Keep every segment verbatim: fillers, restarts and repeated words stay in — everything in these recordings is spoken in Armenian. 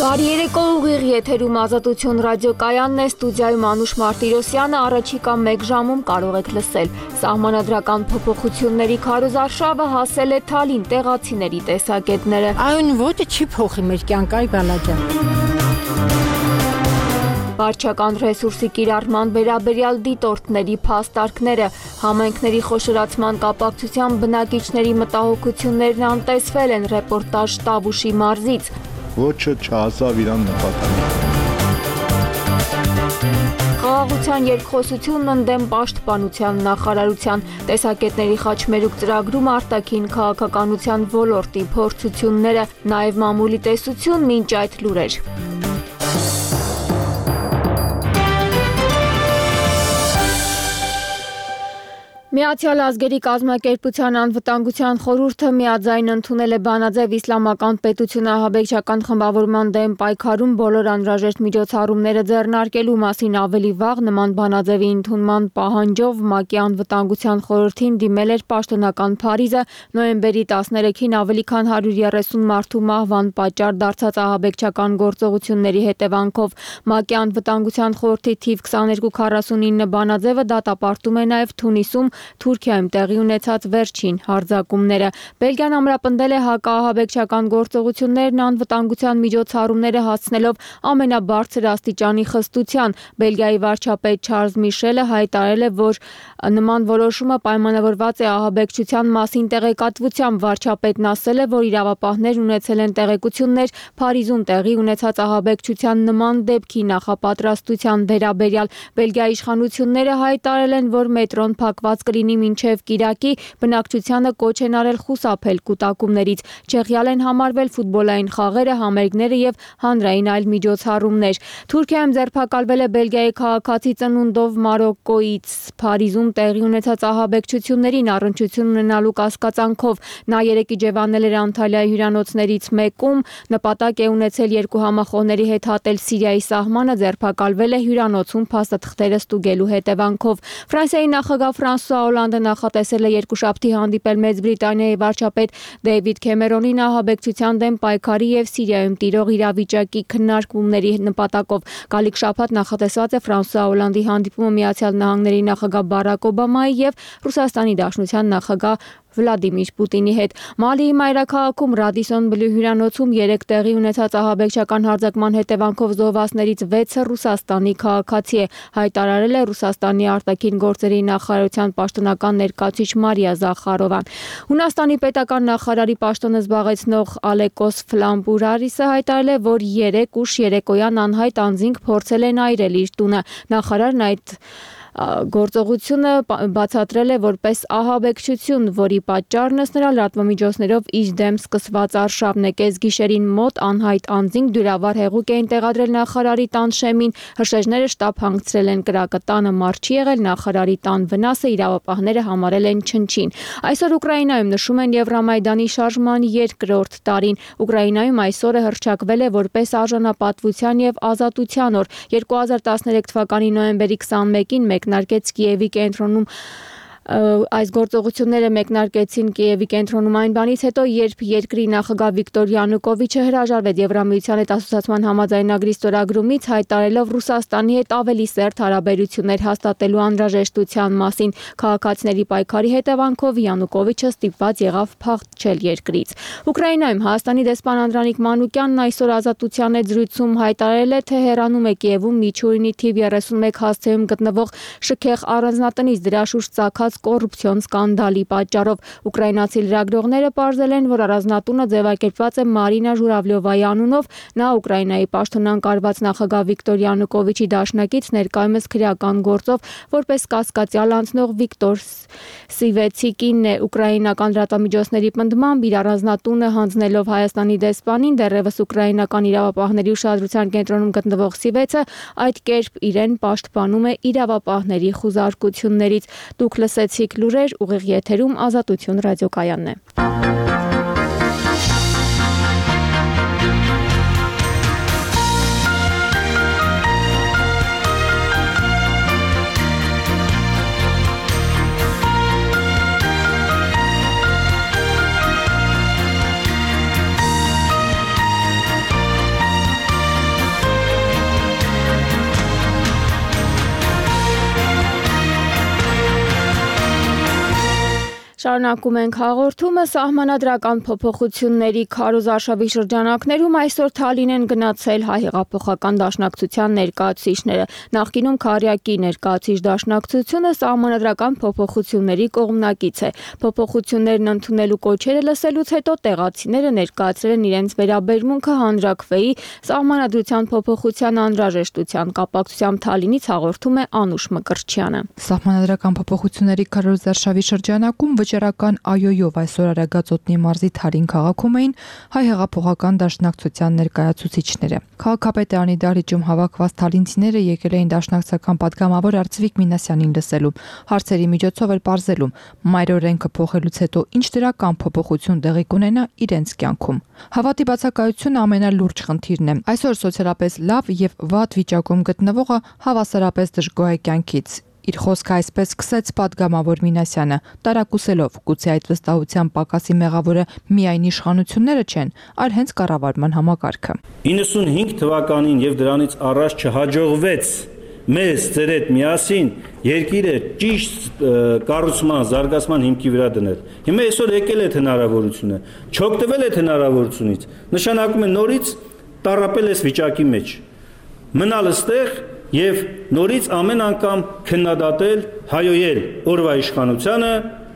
Բարի երեկո, ուղիղ եթերում Ազատություն ռադիոկայանն է, ստուդիայում Անուշ Մարտիրոսյանը, առաջիկա մեկ ժամում կարող եք լսել։ Սահմանադրական փոփոխությունների քարոզարշավը հասել է Թալին, տեղացիների տեսակետները։ Այն ոչը չի փոխի մեր կյանքայ բալաջան։ Վարչական ռեսուրսի կիրառման վերաբերյալ դիտորդների փաստարկները, համայնքների խոշորացման կապակցությամբ բնակիչների մտահոգություններն անտեսվել են, ռեպորտաժ Տավուշի մարզից։ Ոչը չհասավ իրան նպատակին։ Խաղաղության երկխոսությունն ընդդեմ պաշտպանության նախարարության, տեսակետների խաչմերուկ ծրագրում արտաքին քաղաքականության ոլորտի փորձությունները, նաև մամուլի տեսություն մինչ այդ լուրեր։ Միացյալ ազգերի կազմակերպության անվտանգության խորհուրդը միաձայն ընդունել է բանաձև իսլամական պետություն ահաբեկչական խմբավորման դեմ պայքարում բոլոր անհրաժեշտ միջոցառումները ձեռնարկելու մասին ավելի վաղ նման բանաձևի ընդունման պահանջով ՄԱԿ-ի անվտանգության խորհրդին դիմել էր պաշտոնական Փարիզը նոյեմբերի տասներեքին ավելի քան հարյուր երեսուն մարդու մահվան պատճառ դարձած ահաբեկչական գործողությունների հետևանքով։ ՄԱԿ-ի անվտանգության խորհրդի թիվ քսաներկու քառասունինը բանաձևը դատապարտում է նաև Թունիսում Թուրքիայում տեղի ունեցած վերջին հարձակումները։ Բելգիան ամրապնդել է հակաահաբեկչական գործողություններն անվտանգության միջոցառումները հասցնելով ամենաբարձր աստիճանի խստության։ Բելգիայի վարչապետ Չարլզ Միշելը հայտարարել է, որ նման որոշումը պայմանավորված է ահաբեկչության մասին տեղեկատվությամբ։ Վարչապետն ասել է, որ իրավապահներ ունեցել են տեղեկություններ Փարիզում տեղի ունեցած ահաբեկչության նման դեպքի նախապատրաստության վերաբերյալ։ Բելգիայի իշխանությունները հայտարարել են, որ մետրոն փակված կլինի մինչև կիրակի, բնակչությանը կոչ են արել խուսափել կուտակումներից։ Չեխիալ են համարվել ֆուտբոլային խաղերը, համերգները եւ հանրային այլ միջոցառումներ։ Թուրքիայում ձերբակալվել է Բելգիայի քաղաքացի ծնունդով Մարոկկոից Փարիզում տեղի ունեցած ահաբեկչություններին առնչություն ունենալու կասկածանքով։ Նա երեկ իջևանել էր Անտալիայի հյուրանոցներից մեկում, նպատակ է ունեցել երկու համախոհների հետ հատել Սիրիայի սահմանը, ձերբակալվել է հյուրանոցում փաստաթղթերը ստուգելու հետևանքով։ Ֆրանսիայի նախագահ Ֆրանսուଆ Օլանդը նախատեսել է երկուշաբթի հանդիպել Մեծ Բրիտանիայի վարչապետ Դեյվիդ Քեմերոնին ահաբեկչության դեմ պայքարի եւ Սիրիայում տիրող իրավիճակի քննարկումների նպատակով։ Գալիք շաբաթ նախատեսված է Ֆրանսուଆ Օլանդի հանդիպումը Միացյալ Նահանգների նախագահ Բարակ Օբամայի եւ Ռուսաստանի Դաշնության նախագահ Վլադիմիր Պուտինի հետ։ Մալիի մայրաքաղաքում Ռադիսոն Բլու հյուրանոցում երեկ տեղի ունեցած ահաբեկչական հարձակման հետևանքով զոհվածներից վեցը Ռուսաստանի քաղաքացի է, հայտարարել է Ռուսաստանի արտաքին գործերի նախարարության պաշտոնական ներկայացուցիչ Մարիա Զախարովան։ Հունաստանի պետական նախարարի պաշտոնը զբաղեցնող Ալեկոս Ֆլամբուրարիսը հայտարարել է, որ երեկ ուշ երեկոյան անհայտ անձինք փորձել են այրել իր տունը։ Նախարարն այդ գործողությունը բացատրել է որպես ահաբեկչություն, որի պատճառն ըստ նրա լրատվամիջոցներով իր դեմ սկսված արշավն է։ Կեսգիշերին մոտ անհայտ անձինք դյուրավար հեղուկ էին տեղադրել նախարարի տան շեմին, հրշեջները շտապ հանգցրել են կրակը, տանը մարդ չի եղել, նախարարի տան վնասը իրավապահները համարել են չնչին։ Այսօր Ուկրաինայում նշում են Եվրամայդանի շարժման երկրորդ տարին։ Ուկրաինայում այսօրը հռչակվել է որպես արժանապատվության եւ ազատության օր։ երկու հազար տասներեք թվականի նոյեմբերի քսանմեկին մեկնարկեց Կիևի կենտրոնում այս գործողությունները մեկնարկեցին Կիևի կենտրոնում այն բանից հետո, երբ երկրի նախագահ Վիկտոր Յանուկովիչը հրաժարվեց Եվրամիության հետ ասոցիացման համաձայնագրի ստորագրումից, հայտարարելով Ռուսաստանի հետ ավելի սերտ հարաբերություններ հաստատելու անհրաժեշտության մասին։ Քաղաքացիների պայքարի հետևանքով Յանուկովիչը ստիպված եղավ փախչել երկրից։ Ուկրաինայում Հայաստանի դեսպան Անդրանիկ Մանուկյանն այսօր Ազատության հետ զրույցում հայտարարել է, թե հեռանում է Կիևում միջուրինի թիվ երեսունմեկ հասցեում գտնվող շքեղ առանձնատնից դրա շուրջ ծագած կոռուպցիոն սկանդալի պատճառով։ Ուկրաինացի լրագրողները պարզել են, որ առանձնատունը ձևակերպված է Մարինա Ժուրավլյովայի անունով։ Նա Ուկրաինայի պաշտոնանկարված նախագահ Վիկտոր Յանուկովիչի դաշնակից, ներկայումս քրեական գործով որպես կասկածյալ անցնող Վիկտոր Սիվեցիկին է։ Ուկրաինական լրատվամիջոցների պնդմամբ իր առանձնատունը հանձնելով Հայաստանի դեսպանին, դեռևս ուկրաինական իրավապահների ուշադրության կենտրոնում գտնվող Սիվեցը այդ կերպ իրեն պաշտպանում է իրավապահների խուզարկություններից։ Դուք լսեցիք լուրեր, ուղիղ եթերում Ազատություն ռադիոկայանն է։ Շարունակում ենք հաղորդումը սահմանադրական փոփոխությունների քարոզ արշավի շրջանակներում այսօր Թալին են գնացել հայ հեղափոխական դաշնակցության ներկայացուցիչները։ Նախկինում Քարյակի ներկայացուցիչ դաշնակցությունը սահմանադրական փոփոխությունների կողմնակից է։ Փոփոխություններն ընդունելու կոչերը լսելուց հետո տեղացիները ներկայացրել են իրենց վերաբերմունքը հանրաքվեի սահմանադրության փոփոխության անհրաժեշտության կապակցությամբ Թալինից հաղորդում է Անուշ Մկրտչյանը։ Սահմանադրական փոփոխությունների քարոզ արշավի շրջանակում վճռական այոյով այսօր Արագածոտնի մարզի Թալին քաղաքում էին հայ հեղափոխական դաշնակցության ներկայացուցիչները։ Քաղաքապետարանի դահլիճում հավաքված թալինցիները եկել էին դաշնակցական պատգամավոր Արծվիկ Մինասյանին լսելու, հարցերի միջոցով էլ պարզելու մայր օրենքը փոխելուց հետո ինչ դրական փոփոխություն տեղի կունենա իրենց կյանքում։ Հավատի բացակայությունը ամենալուրջ խնդիրն է։ Այսօր սոցիալապես լավ եւ վատ վիճակում գտնվողը հավասարապես դժգոհ է կյանքից։ Իր խոսքը այսպես սկսեց պատգամավոր Մինասյանը, տարակուսելով, գուցե այդ վստահության պակասի մեղավորը միայն իշխանությունները չեն, այլ հենց կառավարման համակարգը։ իննսունհինգ թվականին եւ դրանից առաջ չհաջողվեց մեզ ծերետ միասին երկիրը ճիշտ կառուցման, զարգացման հիմքի վրա դնել։ Հիմա այսօր եկել է հնարավորությունը, չօգտվել է հնարավորությունից, նշանակում է նորից տառապել ես վիճակի մեջ։ Մնալ այստեղ եւ նորից ամեն անգամ քննադատել, հայոյել օրվա իշխանությանը,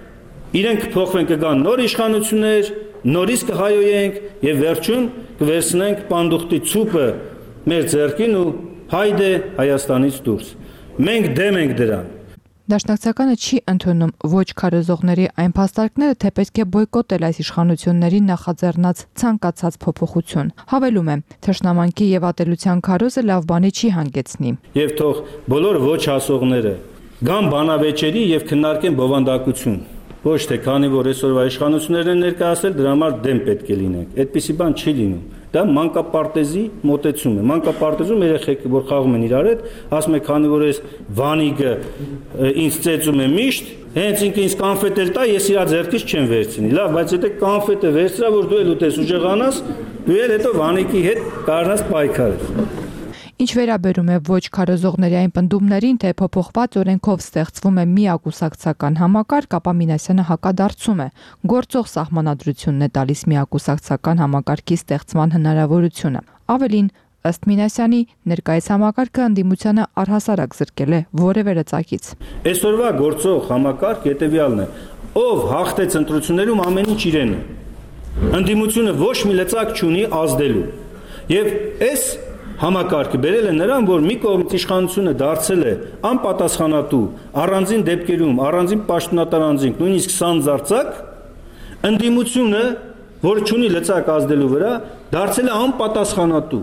իրենք կփոխվեն, կգան նոր իշխանություններ, նորից կհայոյենք եւ վերջում կվերցնենք պանդուխտի ցուպը մեր ձեռքին ու հայդե Հայաստանից դուրս։ Մենք դեմ ենք դրան։ Դաշնակցականը չի ընդունում ոչ քարոզողների այն փաստարկները, թե պետք է բոյկոտել այս իշխանությունների նախաձեռնած ցանկացած փոփոխություն։ Հավելում է, թշնամանքի եւ ատելության քարոզը լավ բանի չի հանգեցնի։ Եվ թող բոլոր ոչ հասողները գան բանավեճերի եւ քննարկեն բովանդակություն։ Ոչ թե քանի որ այսօրվա իշխանություններն են ներկայացել, դրա համար դեմ պետք է լինենք։ Այդպիսի բան չի լինում։ Դա մանկապարտեզի մոտեցում է։ Մանկապարտեզում երեխեք, որ խաղում են իրար հետ, ասում է, քանի որ այս Վանիկը ինձ ծեծում է միշտ, հենց ինքը ինձ կանֆետ էլ տա, ես իր ձեռքից չեմ վերցնի։ Լավ, բայց եթե կանֆետը վերցրա, որ դու էլ ուտես ուժեղանաս, դու էլ հետո Վանիկի հետ կարողանաս պայքարել։ Ինչ վերաբերում է ոչ քարոզողների այն պնդումներին, թե փոփոխված օրենքով ստեղծվում է միակուսակցական համակարգ, ապա Մինասյանը հակադարձում է։ Գործող սահմանադրությունն է տալիս միակուսակցական համակարգի ստեղծման հնարավորությունը։ Ավելին, ըստ Մինասյանի, ներկայիս համակարգը ընդդիմությանը առհասարակ զրկել է որևէ լծակից։ Այսօրվա գործող համակարգ հետևյալն է. ով հաղթեց ընտրություններում ամեն ինչ իրեն է։ Ընդդիմությունը ոչ մի լծակ չունի ազդելու։ Եվ այս համակարգը բերել է նրան, որ մի կողմից իշխանությունը դարձել է անպատասխանատու, առանձին դեպքերում, առանձին պաշտոնատար անձինք, նույնիսկ սանձարձակ, ընդդիմությունը, որ չունի լծակ ազդելու վրա, դարձել է անպատասխանատու։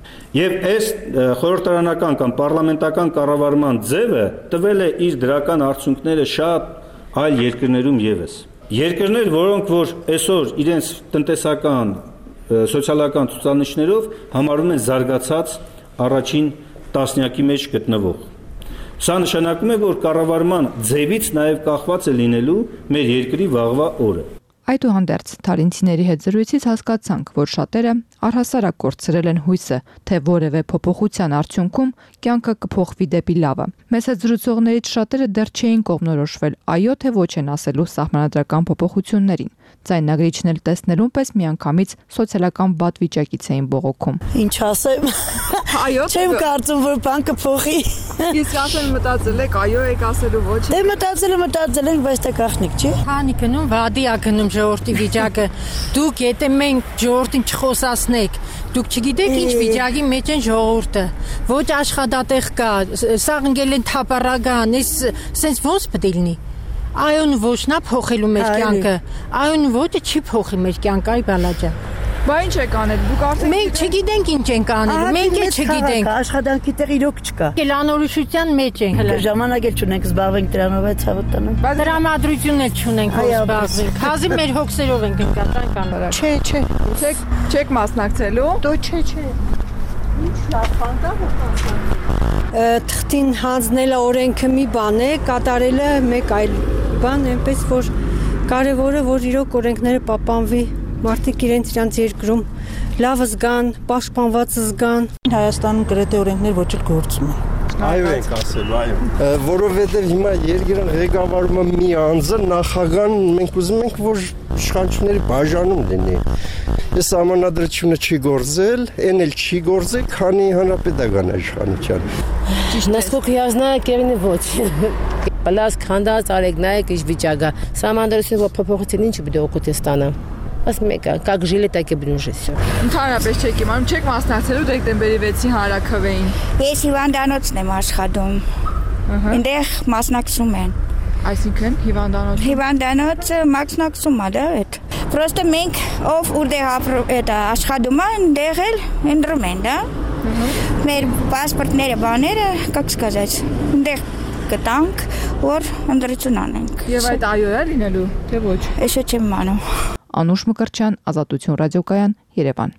Եվ այս խորհրդարանական կամ պարլամենտական կառավարման ձևը տվել է իր դրական արդյունքները շատ այլ երկրներում եւս։ Երկրներ, որոնք որ այսօր իրենց տնտեսական սոցիալական ցուցանիշներով համարում են զարգացած առաջին տասնյակի մեջ գտնվող։ Սա նշանակում է, որ կառավարման ձևից նաև կախված է լինելու մեր երկրի վաղվա օրը։ Այդուհանդերձ թալինցիների հետ զրույցից հասկացանք, որ շատերը առհասարակ կորցրել են հույսը, թե որևէ փոփոխության արդյունքում կյանքը կփոխվի դեպի լավը։ Մեծ հետ զրուցողներից շատերը դեռ չէին կողմնորոշվել այո թե ոչ են ասելու սահմանադրական փոփոխություններին։ Ձայնագրիչն էլ տեսնելուն պես միանգամից սոցիալական բադ վիճակից էին բողոքում։ Ինչ ասեմ։ Այո, Չեմ կարծում, որ բան կփոխի։ Իսկ ասել մտածել եք, այո եք ասելու ոչ։ Դե մտածել եմ, մտածել եմ, բայց դա գախնիկ չի։ Քանի գնում վադի ա գնում ժողովրդի վիճակը։ Դուք եթե մենք ժողովրդին չխոսացնեք, դուք չգիտեք ինչ վիճակի մեջ են ժողովուրդը։ Ոչ աշխատատեղ կա, սաղ ընկել են թափառական, այս սենց ոնց պետք է լինի։ Այոն ոչնա փոխելու մեր կյանքը։ Այոն ոչը չի փոխի մեր կյանքը, այ բալաջան։ Բա ինչ եք անել։ Դուք արդեն Մենք չգիտենք ինչ ենք անելու, մենք էլ չգիտենք։ Աշխատանքի տեղ իրոք չկա։ Էլ անորոշության մեջ ենք։ Ժամանակ էլ չունենք զբաղվենք դրանով, այդ ցավոտ տանենք։ Դրամատրություն էլ չունենք որ զբաղվենք։ Հազիվ մեր հոգսերով ենք ընկած, այն բան։ Չէ, չէ։ չեք չեք մասնակցելու։ Դո չէ, չէ։ Ինչ լավ բան կա, որ մասնակցել։ Թղթին հանձնելը օրենքը մի բան է, կատարելը մեկ այլ բան, այնպես որ կարևորը որ իրոք օրենքները պահպանվի, մարդիկ իրենց իրանց երկրում լավը զգան, պաշտպանվածը զգան։ Հայաստանում գրեթե օրենքներ ոչ էլ գործում են։ Այո ենք ասելու, այո։ Որովհետև հիմա երկրի ղեկավարումը մի անձը նախագահան մենք ուզում ենք, որ իշխանությունների բաժանում լինի։ Այս համանadrությունը չի գործել, այն էլ չի գործել, քանի հանրապետական իշխանության։ Насколько я знаю, Կերնի ոչ։ Բլաս քանդած արեգնայք իշ վիճակա։ Համանդրությունը փոփոխություն ինչ պիտի օգուտ ստանա։ Ըստ մեկը, как жили, так и будем жить всё։ Ընդհանրապես չեք իմանում, չեք մասնակցելու դեկտեմբերի վեցի հանրաքվեին։ Ես հիվանդանոցն եմ աշխատում։ Այնտեղ մասնակցում են։ Այսինքն հիվանդանոց։ Հիվանդանոցը մասնակցում է, դա է։ Просто մենք ով որտեղ это աշխատում են, այնտեղ էլ ընդրում են, դա։ Մեր паспортները, բաները, как сказать, այնտեղ կտանք, որ ընդրություն անենք։ Եվ այդ այո է լինելու, թե ոչ։ Ես չեմ իմանում։ Անուշ Մկրտչյան, Ազատություն ռադիոկայան, Երևան։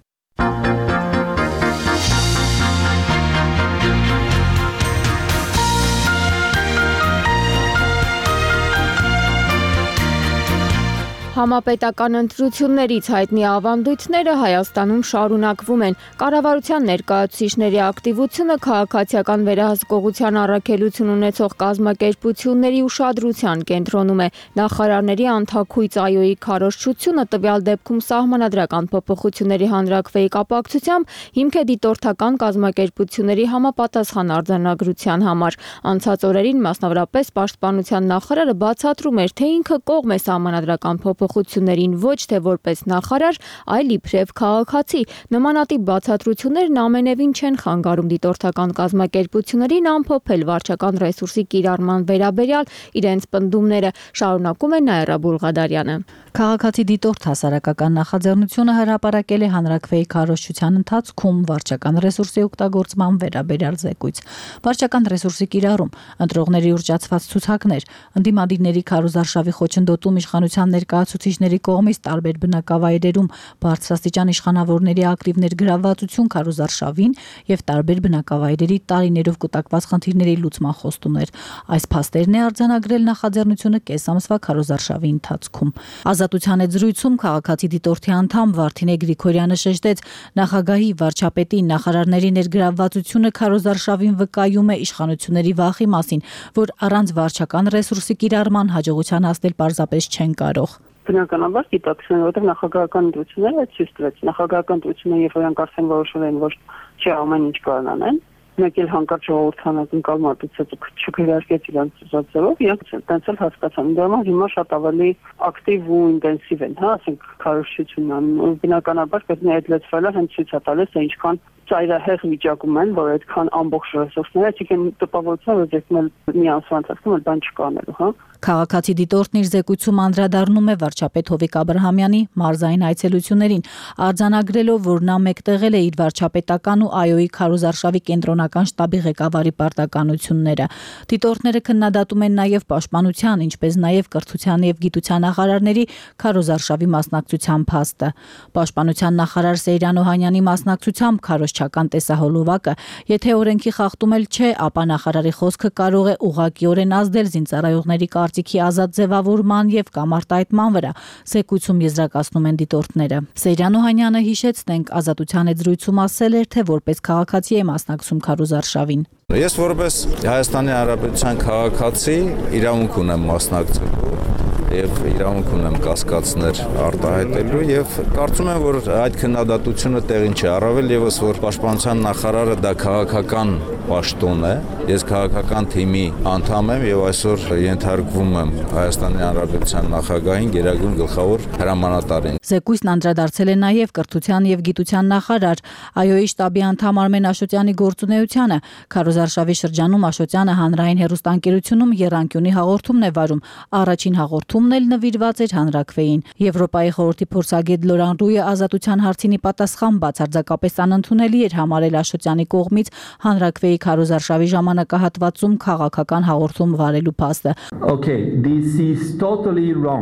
Համապետական ընտրություններից հայտնի ավանդույթները Հայաստանում շարունակվում են։ Կառավարության ներկայացուցիչների ակտիվությունը քաղաքացիական վերահսկողության առաքելություն ունեցող կազմակերպությունների ուշադրության կենտրոնում է։ Նախարարների անթաքույց այոյի քարոզչությունը տվյալ դեպքում սահմանադրական փոփոխությունների հանրաքվեի կապակցությամբ հիմք է դիտորդական կազմակերպությունների համապատասխան արձանագրության համար։ Անցած օրերին մասնավորապես Պաշտպանության նախարարը բացատրում էր, թե ինքը կողմ է սահմանադրական փոփոխությունների փոփոխություններին ոչ թե որպես նախարար, այլ իբրև քաղաքացի։ Նմանատիպ բացատրություններն ամենևին չեն խանգարում դիտորդական կազմակերպություններին ամփոփել վարչական ռեսուրսի կիրառման վերաբերյալ իրենց պնդումները, շարունակում է Նաիրա Բուլղադարյանը։ Քաղաքացի դիտորդ հասարակական նախաձեռնությունը հրապարակել է հանրաքվեի քարոզչության ընթացքում վարչական ռեսուրսի օգտագործման վերաբերյալ զեկույց։ Վարչական ռեսուրսի կիրառում, ընտրողների ուռճացված ցուցակներ, ընդդիմադիրների քարոզարշավի խոչընդոտում իշխանության ներկայացուցիչների կողմից տարբեր բնակավայրերում բարձրաստիճան իշխանավորների ակտիվ ներգրավվածություն քարոզարշավին եւ տարբեր բնակավայրերի տարիներով կուտակված խնդիրների լուծման խոստումներ։ Այս փաստերն է արձանագրել նախաձեռնությունը կես ամսվա քարոզարշավի ընթացքում։ Ազատության հետ զրույցում քաղաքացի դիտորդի անդամ Վարդինե Գրիգորյանը շեշտեց, նախագահի, վարչապետի, նախարարների ներգրավվածությունը քարոզարշավին վկայում է իշխանությունների վախի մասին, որ առանց վարչական ռեսուրսի կիրառման հաջողության հասնել պարզապես չեն կարող։ Բնականաբար դիտակցում, որտեղ նախագահական ընտրությունները ցույց տվեց, նախագահական ընտրությունը երբ որ անկարծեն որոշել են, որ չի ամեն ինչ կարող անեն, մեկ էլ հանկարծ ժողովրդանական կազմակերպությունը չքվեարկեց իրանց ծածկելով, իրանք տենց էլ հասկացան։ Դա հիմա շատ ավելի ակտիվ ու ինտենսիվ են, հա, ասենք քարոզչությունն, բնականաբար պետք է այդ լծվելը հենց ցույց տալիս, թե ինչքան ծայրահեղ վիճակում են, որ այդքան ամբողջ ռեսուրսները, այսինքն տպավորություն որ դեպքում մի ամսվա ընթացքում բան չկանելու, հա։ Քաղաքացի դիտորդն իր զեկույցում անդրադառնում է վարչապետ Հովիկ Աբրահամյանի մարզային այցելություններին, արձանագրելով, որ նա մեկտեղել է իր վարչապետական ու այոյի քարոզարշավի կենտրոնական շտաբի ղեկավարի պարտականությունները։ Դիտորդները քննադատում են նաև պաշտպանության, ինչպես նաև կրթության եւ գիտության նախարարների քարոզարշավի մասնակցության փաստը։ Պաշտպանության նախարար Սեյրան Օհանյանի մասնակցությամբ քարոզչական տեսահոլովակը, եթե օրենքի խախտում էլ չէ, ապա նախարարի խոսքը կարող է ուղղակիորեն ազդել զինծառայողների կարծիքի ազատ ձևավորման եւ կամ արտահայտման վրա, զեկույցում եզրակացնում են դիտորդները։ Սեյրան Օհանյանը հիշեցնենք Ազատության հետ զրույցում ասել էր, թե որպես քաղաքացի է մասնակցում քարոզարշավին։ Ես որպես Հայաստանի Հանրապետության քաղաքացի իրավունք ունեմ մասնակցելու եւ իրավունք ունեմ կասկածներ արտահայտելու եւ կարծում եմ, որ այդ քննադատությունը տեղին չի, առավել եւս որ պաշտպանության նախարարը դա քաղաքական պաշտոն է։ Ես քաղաքական թիմի անդամ եմ եւ այսօր ենթարկվում եմ Հայաստանի Հանրապետության նախագահին, գերագույն գլխավոր հրամանատարին։ Զեկույցն անդրադարձել է նաեւ կրթության եւ գիտության նախարար այոյի շտաբի անդամ Արմեն Աշոտյանի գործունեությանը։ Քարոզարշավի շրջանում Աշոտյանը հանրային հեռուստաընկերությունում եռանկյունի հաղորդումն է վարում։ Առաջին հաղորդումն էլ նվիրված էր հանրաքվեին։ Եվրոպայի խորհրդի փորձագետ Լորան Ռույը Ազատության հարցինի պատասխան բացարձակապես անընդունելի էր համարել Աշոտյանի կողմից հանրաքվեի քարոզարշավի ժամանակահատվածում քաղաքական հաղորդում վարելու փաստը։ Okay, this is totally wrong.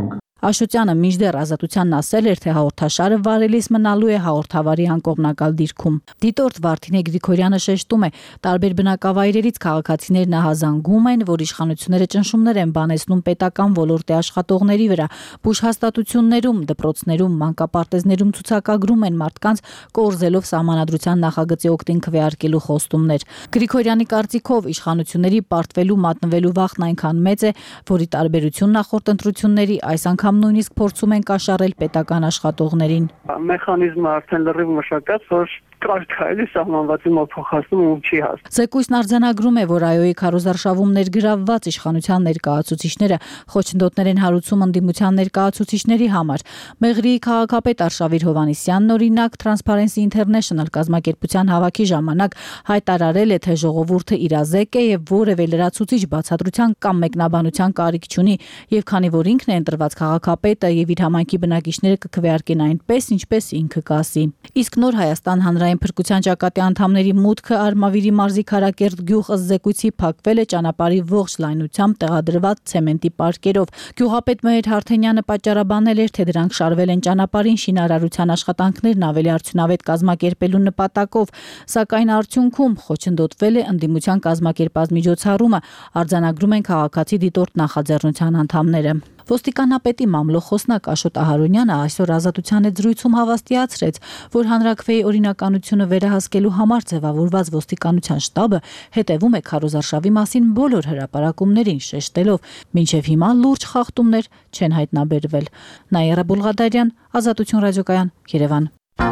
Աշոտյանը մինչդեռ Ազատությանն ասել էր, թե հաղորդաշարը վարելիս մնալու է հաղորդավարի անկողմնակալ դիրքում։ Դիտորդ Վարդինե Գրիգորյանը շեշտում է, տարբեր բնակավայրերից քաղաքացիներն ահազանգում են, որ իշխանությունները ճնշումներ են բանեցնում պետական ոլորտի աշխատողների վրա, բուժ հաստատություններում, դպրոցներում, մանկապարտեզներում ցուցակագրում են մարդկանց, կորզելով սահմանադրության նախագծի օգտին քվեարկելու խոստումներ։ Գրիգորյանի կարծիքով իշխանությունների պարտվելու մատնվելու վախն այնքան մեծ է, որի տարբերություն նախորդ ընտրությունների այս անգամ նույնիսկ փորձում են կաշառել պետական աշխատողներին։ Մեխանիզմը արդեն լրիվ մշակած, որ կարելի սահմանվածի մոտ փոխանցում ու չի հաս։ Զեկույցն արձանագրում է, որ ԱՅՈ-ի քարոզարշավում ներգրավված իշխանության ներկայացուցիչները խոչընդոտներ են հարուցում ընդդիմության ներկայացուցիչների համար։ Մեղրիի քաղաքապետ Արշավիր Հովհաննիսյանն օրինակ Transparency International կազմակերպության հավաքի ժամանակ հայտարարել է, թե ժողովուրդը իրազեկ է եւ որևէ լրացուցիչ բացատրության կամ մեկնաբանության կարիք չունի, եւ քանի որ ինքն է ընտրված քաղաքապետը եւ իր համայնքի բնակիչները կքվեարկեն այնպես, ինչպես ինքը կասի։ Իսկ նոր Հայաստան հանրային փրկության ճակատի անդամների մուտքը Արմավիրի մարզի Քարակերտ գյուղ ըստ զեկույցի փակվել է ճանապարհի ողջ լայնությամբ տեղադրված ցեմենտի պարկերով։ Գյուղապետ Մհեր Հարթենյանը պատճառաբանել էր, թե դրանք շարվել են ճանապարհին շինարարության աշխատանքներն ավելի արդյունավետ կազմակերպելու նպատակով, սակայն արդյունքում խոչընդոտվել է ընդդիմության կազմակերպած միջոցառումը, արձանագրում են քաղաքացի դիտորդ նախաձեռնության անդամները։ Ոստիկանապետի մամլոխոսնակ Աշոտ Ահարոնյանը այսօր Ազատության հետ զրույցում հավաստիացրեց, որ հանրաքվեի օրինականությունը վերահսկելու համար ձևավորված ոստիկանության շտաբը հետևում է քարոզարշավի մասին բոլոր հրապարակումներին, շեշտելով, մինչև հիմա լուրջ խախտումներ չեն հայտնաբերվել։ Նաիրա Բուլղադարյան, Ազատություն ռադիոկայան, Երևան։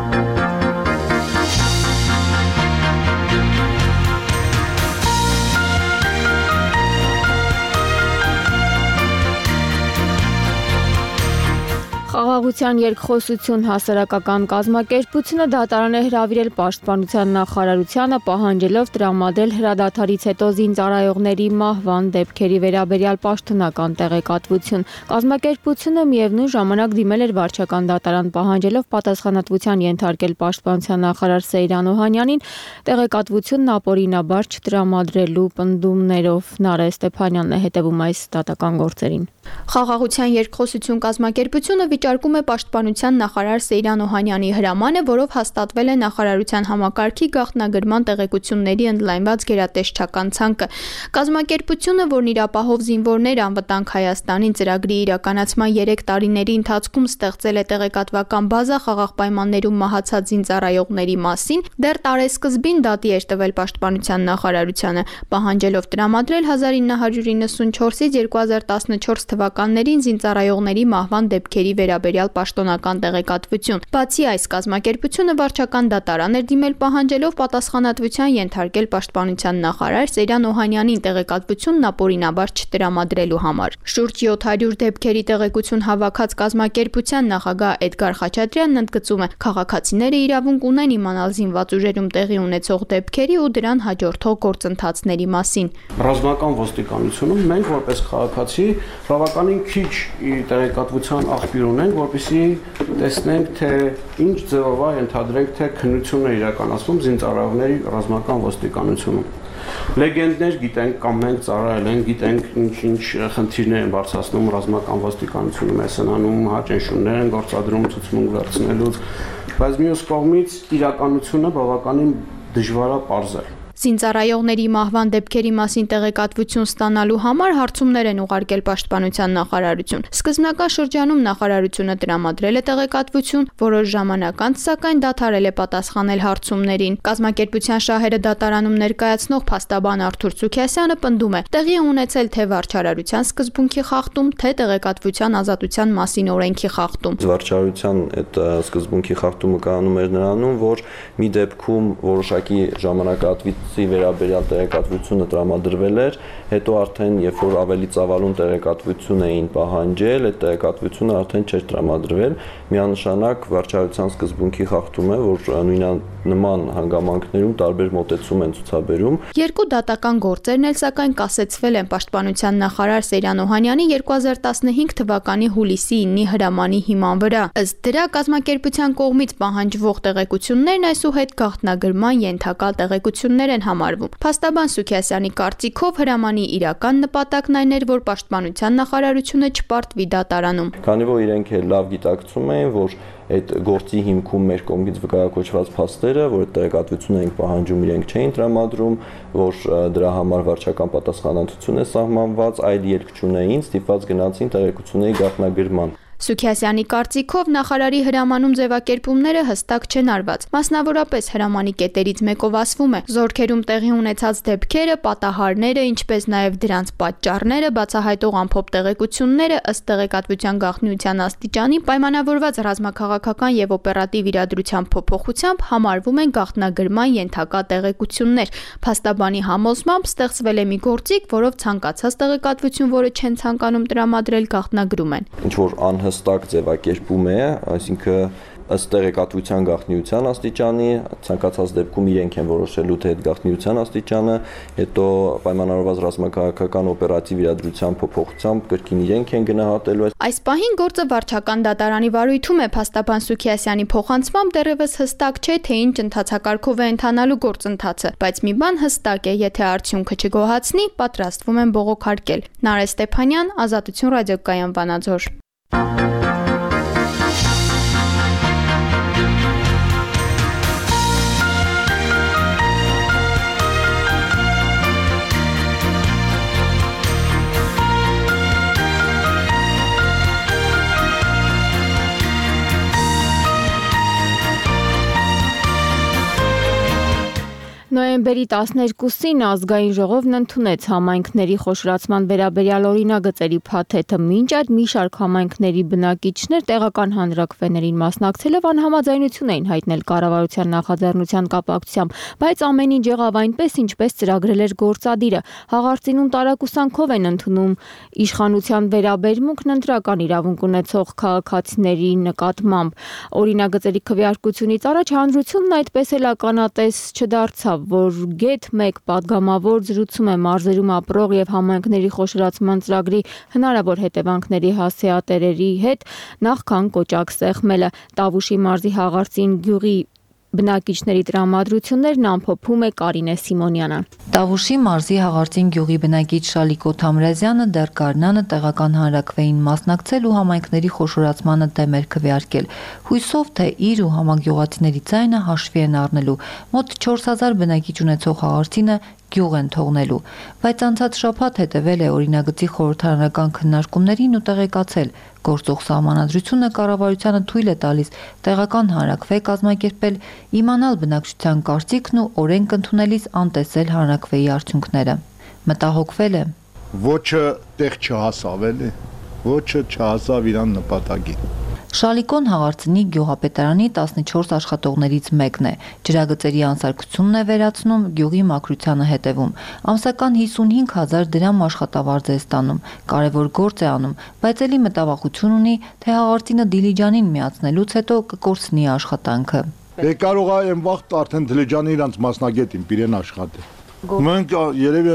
Խաղաղության երկխոսություն հասարակական կազմակերպությունը դատարան է հրավիրել Պաշտպանության նախարարությանը, պահանջելով տրամադրել հրադադարից հետո զինծառայողների մահվան դեպքերի վերաբերյալ պաշտոնական տեղեկատվություն։ Կազմակերպությունը միևնույն ժամանակ դիմել էր վարչական դատարան, պահանջելով պատասխանատվության ենթարկել Պաշտպանության նախարար Սեյրան Օհանյանին տեղեկատվությունն ապօրինաբար չտրամադրելու պնդումներով։ Նարէ Ստեփանյանն է հետևում այս դատական գործերին։ Խաղաղության երկխոսություն կազմակերպությունը վիճարկում է Պաշտպանության նախարար Սեյրան Օհանյանի հրամանը, որով հաստատվել է նախարարության համակարգի գաղտնագրման տեղեկությունների ընդլայնված գերատեսչական ցանկը։ Կազմակերպությունը, որն իր ապահով զինվորներ անվտանգ Հայաստանին ծրագրի իրականացման երեք տարիների ընթացքում ստեղծել է տեղեկատվական բազա խաղաղ պայմաններում մահացած զինծառայողների մասին, դեռ տարեսկզբին դատի էր տվել Պաշտպանության նախարարությանը, պահանջելով տրամադրել հազար ինը հարյուր իննսունչորսից երկու հազար տասնչորս թվականներին զինծառայողների մահվան դեպքերի վերաբերյալ պաշտոնական տեղեկատվություն։ Բացի այս, կազմակերպությունը վարչական դատարան էր դիմել պահանջելով պատասխանատվության ենթարկել Պաշտպանության նախարար Սեյրան Օհանյանին տեղեկատվությունն ապօրինաբար չտրամադրելու համար։ Շուրջ յոթ հարյուր դեպքերի տեղեկություն հավաքած կազմակերպության նախագահ Էդգար Խաչատրյանն ընդգծում է, քաղաքացիները իրավունք ունեն իմանալ զինված ուժերում տեղի ունեցող դեպքերի ու դրան հաջորդող գործընթացների մասին։ Ռազմական ոստիկանությունում մենք որպես քաղաքացի բավականին քիչ տեղեկատվության աղբյուր ունենք, որպեսզի տեսնենք, թե ինչ ձևով է ենթադրենք, թե քննություն է իրականացվում զինծառայողների ռազմական ոստիկանությունում։ Լեգենդներ գիտենք կամ մենք ծառայել ենք, գիտենք ինչ-ինչ խնդիրներ են բարձրացնում ռազմական ոստիկանությունում, եսնանում հաճենշուններ են գործադրում ցուցմունք վերցնելուց, բայց մյուս կողմից իրականությունը բավականին դժվար է պարզել։ Զինծառայողների մահվան դեպքերի մասին տեղեկատվություն ստանալու համար հարցումներ են ուղարկել Պաշտպանության նախարարություն։ Սկզբնական շրջանում նախարարությունը տրամադրել է տեղեկատվություն, որոշ ժամանակ անց սակայն դադարել է պատասխանել հարցումներին։ Կազմակերպության շահերը դատարանում ներկայացնող փաստաբան Արթուր Ցուքիասյանը պնդում է, տեղի է ունեցել թե վարչարարության սկզբունքի խախտում, թե տեղեկատվության ազատության մասին օրենքի խախտում։ Վարչարարության այդ սկզբունքի խախտումը կայանում էր նրանում, որ մի դեպքում որոշակի ժամանակահատվից վերաբերյալ տեղեկատվությունը տրամադրվել էր, հետո արդեն երբ որ ավելի ծավալուն տեղեկատվություն էին պահանջել, այդ տեղեկատվությունը արդեն չէր տրամադրվել, միանշանակ վարչարարության սկզբունքի խախտում է, որ նույնանման հանգամանքներում տարբեր մոտեցում են ցուցաբերում։ Երկու դատական գործերն էլ սակայն կասեցվել են Պաշտպանության նախարար Սեյրան Օհանյանի երկու հազար տասնհինգ թվականի հուլիսի ինը հրամանի հիման վրա։ Ըստ դրա կազմակերպության կողմից պահանջվող տեղեկություններն այսուհետ գաղտնագրման ենթակա տեղեկություններ են համարվում։ Փաստաբան Սուքիասյանի կարծիքով հրամանի Սուքիասյանի իրական նպատակն այն էր, որ պաշտպանության նախարարությունը չպարտվի դատարանում։ Քանի որ իրենք էլ լավ գիտակցում էին, որ այդ գործի հիմքում մեր կողմից վկայակոչված փաստերը, որ տեղեկատվություն ենք պահանջում, իրենք չէին տրամադրում, որ դրա համար վարչական պատասխանատվություն է սահմանված, այլ ելք չունեին, ստիպված գնացին տեղեկությունների գաղտնագրման։ Սուքիասյանի կարծիքով նախարարի հրամանում ձևակերպումները հստակ չեն արված։ Մասնավորապես հրամանի կետերից մեկով ասվում է, զորքերում տեղի ունեցած դեպքերը, պատահարները, ինչպես նաև դրանց պատճառները, բացահայտող ամփոփ տեղեկությունները ըստ տեղեկատվության գաղտնիության աստիճանի պայմանավորված ռազմաքաղաքական եւ օպերատիվ իրադրության փոփոխությամբ համարվում են գաղտնագրման ենթակա տեղեկություններ։ Փաստաբանի համոզմամբ ստեղծվել է մի գործիք, որով ցանկացած տեղեկատվություն, որը չեն ցանկանում տրամադրել, գաղտնագրում են։ Ինչ որ անհստակ ձևակերպում է, այսինքն ըստ տեղեկատվության գաղտնիության աստիճանի, ցանկացած դեպքում իրենք են որոշելու թե այդ գաղտնիության աստիճանը, հետո պայմանավորված ռազմաքաղաքական օպերատիվ իրադրության փոփոխությամբ կրկին իրենք են գնահատելու։ Այս պահին գործը վարչական դատարանի վարույթում է, փաստաբան Սուքիասյանի փոխանցմամբ դեռևս հստակ չէ, թե ինչ ընթացակարգով է ընթանալու գործընթացը, բայց մի բան հստակ է, եթե արդյունքը չգոհացնի, պատրաստվում են բողոքարկել։ Նարէ Ստեփանյան, Ազատություն ռադիոկայան, Վանաձոր։ Նոյեմբերի տասներկուսին ազգային ժողովն ընդունեց համայնքների խոշորացման վերաբերյալ օրինագծերի փաթեթը, մինչ այդ մի շարք համայնքների բնակիչներ տեղական հանրաքվեներին մասնակցելով անհամաձայնություն էին հայտնել կառավարության նախաձեռնության կապակցությամբ, բայց ամեն ինչ եղավ այնպես, ինչպես ծրագրել էր գործադիրը։ Հաղարծինում տարակուսանքով են ընդունում իշխանության վերաբերմունքն ընտրական իրավունք ունեցող քաղաքացիների նկատմամբ։ Օրինագծերի քվեարկությունից առաջ հանրությունն այդպես էլ ականատես չդարձավ, որ գեթ մեկ պատգամավոր զրուցում է մարզերում ապրող եւ համայնքների խոշորացման ծրագրի հնարավոր հետևանքների հասցեատերերի հետ, նախքան կոճակ սեղմելը։ Տավուշի մարզի Հաղարծին գյուղի բնակիչների տրամադրություններն ամփոփում է Կարինե Սիմոնյանը։ Տավուշի մարզի Հաղարծին գյուղի բնակիչ Շալիկո Թամրազյանը դեռ գարնանը տեղական հանրաքվեին մասնակցել ու համայնքների խոշորացմանը դեմ էր քվեարկել, հույսով թե իր ու համագյուղացիների ձայնը հաշվի են առնելու։ Մոտ չորս հազար բնակիչ ունեցող Հաղարծինը գյուղ են թողնելու, բայց անցած շաբաթ հետևել է օրինագծի խորհրդարանական քննարկումներին ու տեղեկացել, գործող սահմանադրությունը կառավարությանը թույլ է տալիս տեղական հանրաքվե կազմակերպել, իմանալ բնակչության կարծիքն ու օրենք ընդունելիս անտեսել հանրաքվեի արդյունքները։ Մտահոգվել է։ Ոչը տեղ չհասավ էլի, ոչը չհասավ իրան նպատակին։ Շալիկոն Հաղարծինի գյուղապետարանի տասնչորս աշխատողներից մեկն է։ Ջրագծերի անսարքությունն է վերացնում, գյուղի մաքրությանը հետևում։ Ամսական հիսունհինգ հազար դրամ աշխատավարձ է ստանում, կարևոր գործ է անում, բայց ելի մտավախություն ունի, թե Հաղարծինը Դիլիջանին միացնելուց հետո կկորցնի աշխատանքը։ Դե կարող է այն վաղ արդեն Դիլիջանի իրանց մասնագետին իրեն աշխատել։ Մենք երևի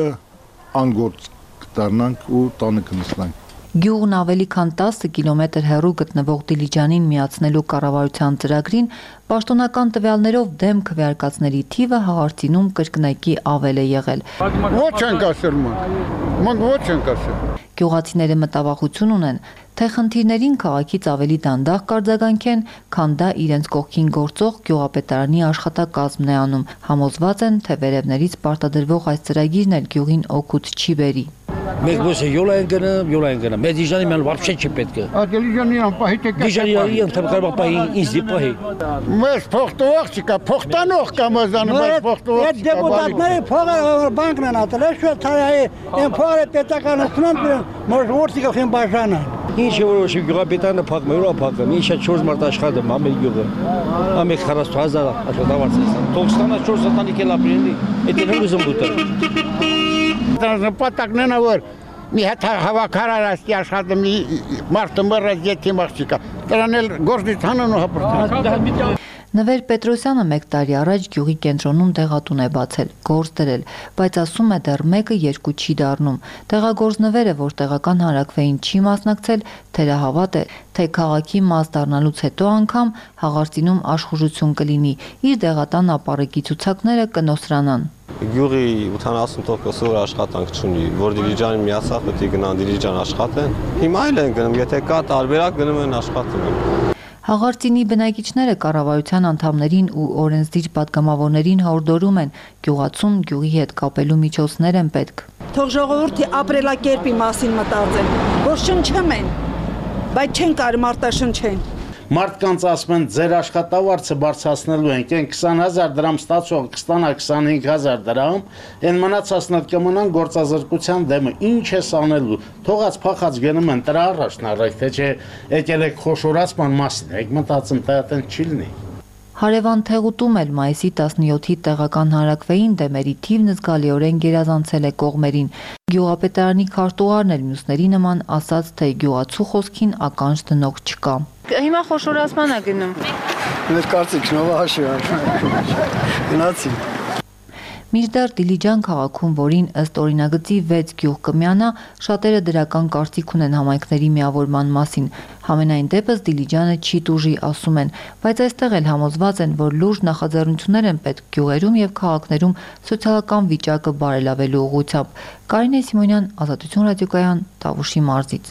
անգործ կդառնանք ու տանը կնստանք։ Գյուղն ավելի քան տասը կիլոմետր հեռու գտնվող Դիլիջանին միացնելու կառավարության ծրագրին պաշտոնական տվյալներով դեմ քվեարկածների թիվը Հաղարծինում կրկնակի ավել է եղել։ Ոչ ենք ասել մենք, մենք ոչ ենք ասել։ Գյուղացիները մտավախություն ունեն, թե խնդիրներին քաղաքից ավելի դանդաղ կարձագանքեն, քան դա իրենց կողքին գործող գյուղապետարանի աշխատակազմն է անում։ Համոզված են, թե վերևներից պարտադրվող այս ծրագիրն էլ գյուղին օգուտ չի բերի։ Մենք ոնց է յոլա են գնում, յոլա են գնում։ Մեր Դիժանի ման вообще չի պետք է։ Դիժանի անպահի թե Դիժանի իմ թե կարող պահի ինձ դիպահի։ Մեզ փոխտող չկա, փոխտանող կամազանը մեզ փոխտող։ Այդ դեպուտատները փողը բանկն են ատել, շո թարայի են փողը պետականությունն մոժ որտի կխին բաժանը։ Ինչ որոշի գյուղապետարանը փակում է, ո՞ր փակում։ Ինչա չորս մարդ աշխատում, ամեն գյուղը։ Ամեն քառասուն հազար աշխատավարձ է։ Թողստանա չորս տանիք էլ ապրելի, դա նույն ուզում բուտը։ Նպատակն է որ մի հատ հավաքարար ասի աշխատում մարդը մռած եթե մաղջիկա դրան էլ գործից հանուն ու հապրտան։ Նվեր Պետրոսյանը մեկ տարի առաջ գյուղի կենտրոնում դեղատուն է բացել, գործ դրել, բայց ասում է դեռ մեկը երկու չի դառնում։ Տեղագործնվերը, որ տեղական հանրաքվեին չի մասնակցել, թերահավատ է, թե քաղաքի մաս դառնալուց հետո անգամ Հաղարծինում աշխուժություն կլինի, իր դեղատան ապառիկի ցուցակները կնոսրանան։ Գյուղի ութանասուն տոկոս որ աշխատանք չունի, որ Դիլիջանի միացավ պետք է գնան Դիլիջան աշխատեն։ Հիմա էլ են գնում, եթե կա տարբերակ գնում են աշխատում են։ Հաղարծինի բնակիչները կառավարության անդամներին ու օրենսդիր պատգամավորներին հորդորում են գյուղացուն գյուղի հետ կապելու միջոցներ են պետք։ Թող ժողովրդի ապրելակերպի մասին մտածեն, որ շնչեն, բայց չեն կարող արտաշնչեն։ Մարդկանց ասում են ձեր աշխատավարձը բարձրացնելու ենք, այն քսան հազար դրամ ստացող կստանա քսանհինգ հազար դրամ, այն մնացածն էլ կմնան գործազրկության դեմը։ Ինչ է անելու։ Թողած փախած գնում են դրա առաջն առայք, թե չէ եկել եք խոշորացման մասին, եք մտածում թե այդեն չի լինի։ Հարևան Թեղուտում էլ մայիսի տասնյոթի տեղական հանրաքվեին դեմերի թիվն զգալիորեն գերազանցել է կողմերին։ Գյուղապետարանի քարտուղարն էլ մյուսների նման ասաց, թե գյուղացու խոսքին ականջ դնող չկա։ Հիմա խոշորացման է գնում։ Մեր կարծիքն ով հաշի գնացի։ Մինչդեռ Դիլիջան քաղաքում, որին ըստ օրինագծի վեց գյուղ կմիանա, շատերը դրական կարծիք ունեն համայնքների միավորման մասին։ Համենայն դեպս Դիլիջանը չի տուժի, ասում են, բայց այստեղ էլ համոզված են, որ լուրջ նախաձեռնություններ են պետք գյուղերում եւ քաղաքներում սոցիալական վիճակը բարելավելու ուղղությամբ։ Կարինե Սիմոնյան, Ազատություն ռադիոկայան, Տավուշի մարզից։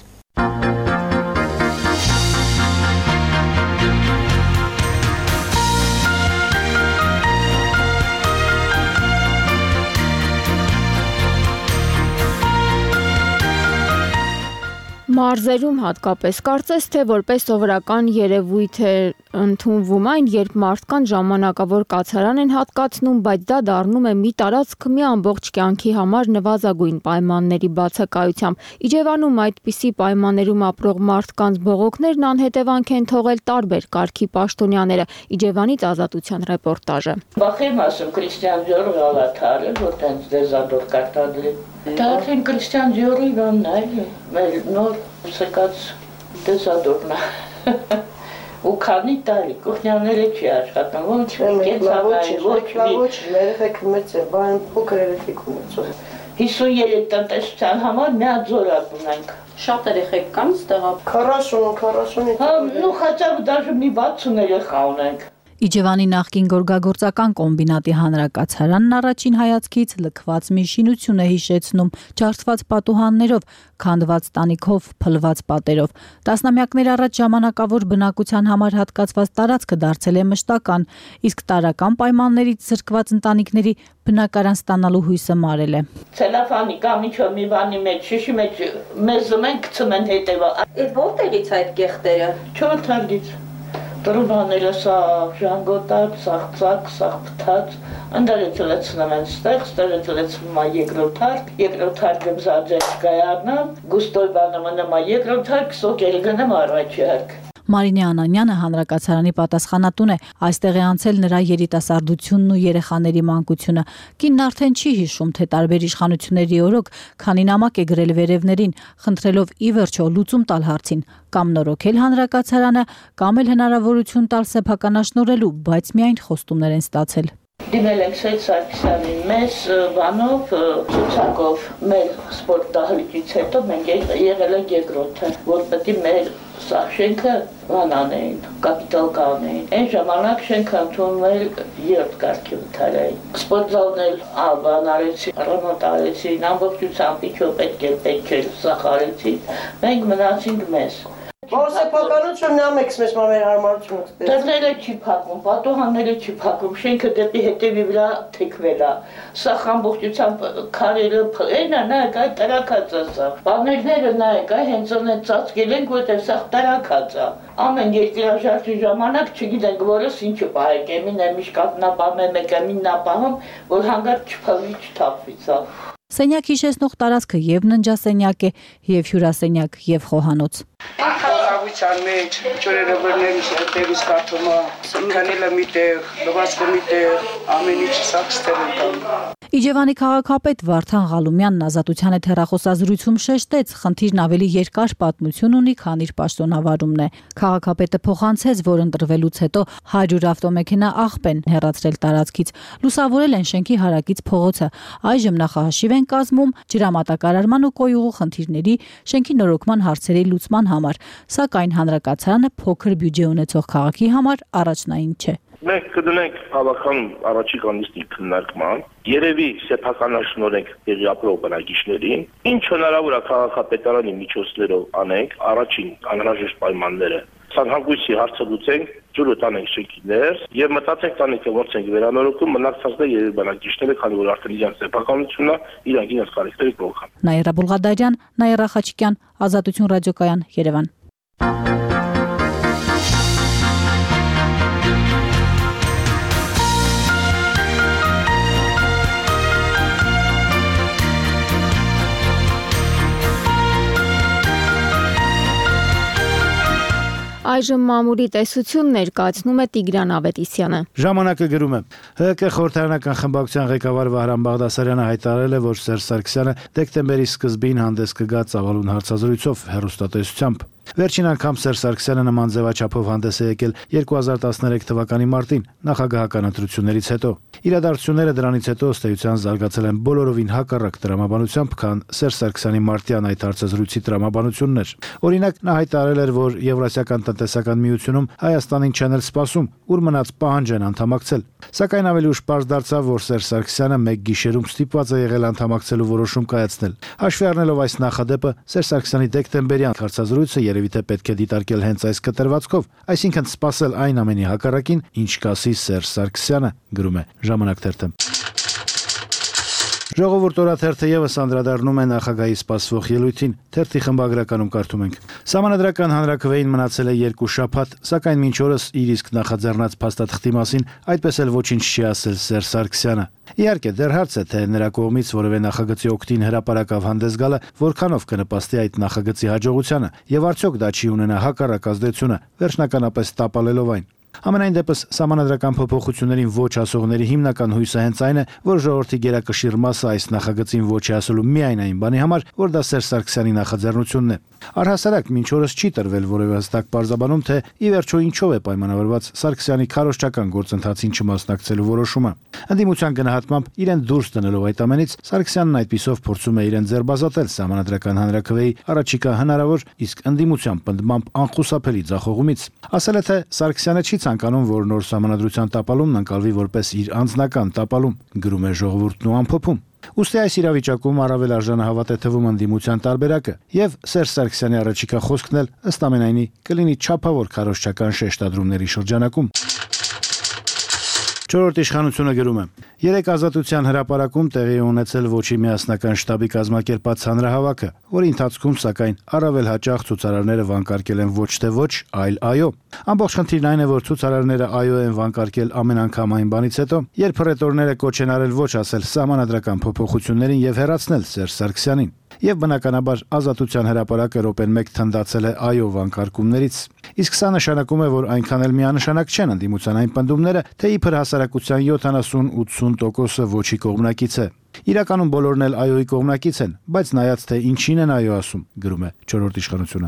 Մարզերում հատկապես կարծես թե որպես սովորական երևույթ է ընդունվում այն, երբ մարդկան ժամանակավոր կացարան են հատկացնում, բայց դա դառնում է մի տարածք մի ամբողջ կյանքի համար նվազագույն պայմանների բացակայությամբ։ Իջևանում այդպիսի պայմաններում ապրող մարդկանց բողոքներն անհետևանք են թողել տարբեր կարգի պաշտոնյաները։ Իջևանից Ազատության ռեպորտաժը։ Բախեմ ասում Քրիստիան Ջորը գալաթարը, որ տենց դեզադոր կարտադրի։ Դա արդեն Քրիստիան Ջորի բանն է, մեր նոր սկած դեզադորն է։ Ու քանի տարի կուխնյաները չի աշխատում, ոչ կեցավային, ոչ ոչ, երեխեք մեծ է, բան փոքր երեխեք մեծ է։ հիսուն երեք տնտեսության համար մի հատ զորակ ունենք։ Շատ երեխեք կան ստեղա։ քառասուն, քառասուն։ Հա, նու խաչավ դաժե մի վաթսուն երեխա ունենք։ Իջևանի նախկին գորգագործական կոմբինատի հանրակացարանն առաջին հայացքից լքված մի շինություն է հիշեցնում, ջարդված պատուհաններով, քանդված տանիքով, փլված պատերով։ Տասնամյակներ առաջ ժամանակավոր բնակության համար հատկացված տարածքը դարձել է մշտական, իսկ տարական պայմաններից զրկված ընտանիքների բնակարան ստանալու հույսը մարել է։ Ցելոֆանի կամ ինչ-որ մի բանի մեջ, շիշի մեջ մեզ մենք գցում են հետևը։ Այդ որտեղից այդ կեղտերը։ Չորթալից։ Տրուբաները սա ժանգոտակ, սաղցակ, սաղպթած, ընդարեց լեցնում են ստեղ, ստեղեց լեցնում է երկրորդ հարկ, երկրորդ հարկը մզաձեջ կայարնան, գուստոյ բանը մնում է երկրորդ հարկ, սոկել գնում առաջի հարկ։ Մարինե Անանյանը հանրակացարանի պատասխանատուն է, այստեղ է անցել նրա երիտասարդությունն ու երեխաների մանկությունը։ Կինն արդեն չի հիշում, թե տարբեր իշխանությունների օրոք քանի նամակ է գրել վերևներին, խնդրելով ի վերջո լուծում տալ հարցին, կամ նորոգել հանրակացարանը, կամ էլ հնարավորություն տալ սեփականաշնորհելու, բայց միայն խոստումներ են ստացել։ Դիմել ենք Սեյդ Սարգսյանին, մեզ բանով, ցուցակով, մեր սպորտ դահլիճից հետո մենք եղել ենք երկրորդը, որ պետք է մեր սա շենքը բանանեին, կապիտալ կանեին։ Այն ժամանակ շենքը ընդունվել երրորդ կարգի վթարային։ Սպորտզալն էլ բան արեցի, ռեմոնտ արեցի, ամբողջությամբ ինչու պետք է պետք է սախարեցի, մենք մնացինք մեզ։ Սեփականությունն ամեքս մեզ մեր հարմարությունը կտես։ Դերները չի փակում, պատուհանները չի փակում, շենքը դեպի հետևի վրա թեքվել է։ Սա ամբողջությամբ քարերը փլեն է, նայեք, այդ տարակած է սա։ Պանելները նայեք, այ հենց այն ծածկել են, որտեղ սա տարակած է։ Ամեն երկրաշարժի ժամանակ չգիտենք որս ինչը պահեք, մին է միշկատնապահում է, մեկը միննապահում, որ հանգարտ չփլվի, չթափվի սա։ Սենյակ հիշեցնող տարածքը եւ ննջասենյակ է, եւ հյուրասենյակ, եւ խոհանոց։ Աղավության մեջ ճորերը բռներիս հետևից կարդումը, քանելը միտեղ, լվացքը միտեղ, ամեն ինչ սաքստել են տանում։ Իջևանի քաղաքապետ Վարդան Ղալումյանն Ազատության հետ հեռախոսազրույցում շեշտեց, խնդիրն ավելի երկար պատմություն ունի, քան իր պաշտոնավարումն է։ Քաղաքապետը փոխանցեց, որ ընտրվելուց հետո հարյուր ավտոմեքենա աղբ են հեռացրել տարածքից, լուսավորել են շենքի հարակից փողոցը, այժմ նախահաշիվ են կազմում ջրամատակարարման ու կոյուղու խնդիրների, շենքի նորոգման հարցերի լուծման համար, սակայն հանրակացարանը փոքր բյուջե ունեցող քաղաքի համար առաջնային չէ։ Մենք կդնենք հավաքանում առաջիկա նիստի քննարկման, երևի սեփականաշնորհենք տեղի ապրող բնակիչներին, ինչ հնարավոր է քաղաքապետարանի միջոցներով անենք, առաջին անհրաժեշտ պայմանները Սանհանգույցի հարցը լուծենք, ջուրը տանենք շենքիներ եւ մտածենք տանիքը ոնց ենք վերանորոգում մնացածները եւ բնակիչները, քանի որ արդեն իրենց սեփականությունն իրանք իրենց կարիքները կողքան։ Նաիրա Բուլղադարյան, Նաիրա Խաչիկյան, Ազատություն ռադիոկայան, Երևան։ Այժմ մամուլի տեսություն ներկայացնում է Տիգրան Ավետիսյանը։ Ժամանակը գրում է. Հ Կ խորհրդարանական խմբակցության ղեկավար Վահրամ Բաղդասարյանը հայտարարել է, որ Սերժ Սարգսյանը դեկտեմբերի սկզբին հանդես կգա ծավալուն հարցազրույցով հեռուստատեսությամբ։ Վերջին անգամ Սերժ Սարգսյանը նման ձևաչափով հանդես է եկել երկու հազար տասներեք թվականի մարտին նախագահական ընտրություններից հետո։ Իրադարձությունները դրանից հետո ըստ էության զարգացել են բոլորովին հակառակ տրամաբանությամբ, քան Սերժ Սարգսյանի մարտյան այդ հարցազրույցի տրամաբանությունն էր։ Օրինակ, նա հայտարարել էր, որ Եվրասիական տնտեսական միությունում Հայաստանին չեն էլ սպասում, ուր մնաց պահանջ են անդամակցել։ Սակայն ավելի ուշ պարզ դարձավ, որ Սերժ Սարգսյանը մեկ գիշերում ստիպված է եղել անդամակցելու որոշում կայացնել։ Հաշվի առնելով այս նախադեպը, Սերժ Սարգսյանի դեկտեմբերյան հարցազրույցը երևի թե պետք է դիտարկել հենց այս կտրվածքով, այսինքն սпасել այն ամենի հակառակին, ինչ կասի Սերժ Սարգսյանը, գրում է Ժամանակ թերթը։ Ժողովուրդ օրաթերթը եւս անդրադառնում է նախագահի սպասվող ելույթին, թերթի խմբագրականում կարդում ենք. Սահմանադրական հանրաքվեին մնացել է երկու շաբաթ, սակայն մինչ օրս իր իսկ նախաձեռնած փաստաթղթի մասին այդպես էլ ոչինչ չի ասել Սերժ Սարգսյանը։ Իհարկե, դեռ հարց է, թե նրա կողմից որևէ նախագծի օգտին հրապարակավ հանդես գալը որքանով կնպաստի այդ նախագծի հաջողությանը, եւ արդյոք դա չի ունենա հակառակ ազդեցությունը, վերջնականապես տապալելով այն։ Ամենայն դեպս սահմանադրական փոփոխություններին ոչ ասողների հիմնական հույսը հենց այն է, որ ժողովրդի գերակշիռ մասը այս նախագծին ոչ է ասելու միայն այն բանի համար, որ դա Սերժ Սարգսյանի նախաձեռնությունն է։ Առհասարակ մինչ օրս չի տրվել որևէ հստակ պարզաբանում, թե ի վերջո ինչով է պայմանավորված Սարգսյանի քարոզչական գործընթացին չմասնակցելու որոշումը։ Ընդդիմության գնահատմամբ իրեն դուրս դնելով այդ ամենից, Սարգսյանն այդպիսով փորձում է իրեն ձերբազատել սահմանադրական հանրաքվեի առաջիկա հնարավոր, իսկ ընդդիմության պնդմամբ անխուսափելի ձախողումից։ Ասել է, թե Սարգսյանը չի ցանկանում, որ նոր սահմանադրության տապալումն ընկալվի որպես իր անձնական տապալում, գրում է Ժողովուրդն ու ամփոփում։ Ուստի այս իրավիճակում առավել արժանահավատ է թվում ընդդիմության տարբերակը, եւ Սերժ Սարգսյանի առաջիկա խոսքն էլ ըստ ամենայնի կլինի չափավոր քարոզչական շեշտադրումների շրջանակում։ Չորրորդ իշխանությունը գրում է. Երեք Ազատության հրապարակում տեղի ունեցել ոչի միասնական շտաբի կազմակերպած հանրահավաքը, որի ընթացքում սակայն առավել հաճախ ցուցարարները վանկարկել են ոչ թե ոչ, այլ այո։ Ամբողջ խնդիրն այն է, որ ցուցարարները այո են վանկարկել ամեն անգամ այն բանից հետո, երբ հռետորները կոչ են արել ոչ ասել սահմանադրական փոփոխություններին եւ հեռացնել Սերժ Սարգսյանին։ Եվ բնականաբար Ազատության հրապարակը րոպեն մեկ թնդացել է այո վանկարկումներից։ Իսկ սա նշանակում է, որ այնքան էլ միանշանակ չեն ընդդիմության այն պնդումները, թե իբր հասարակության յոթանասուն-ութսուն տոկոսը ոչի կողմնակից է։ Իրականում բոլորն էլ այոյի կողմնակից են, բայց նայած թե ինչին են այո ասում, գրում է Չորրորդ իշխանությունը։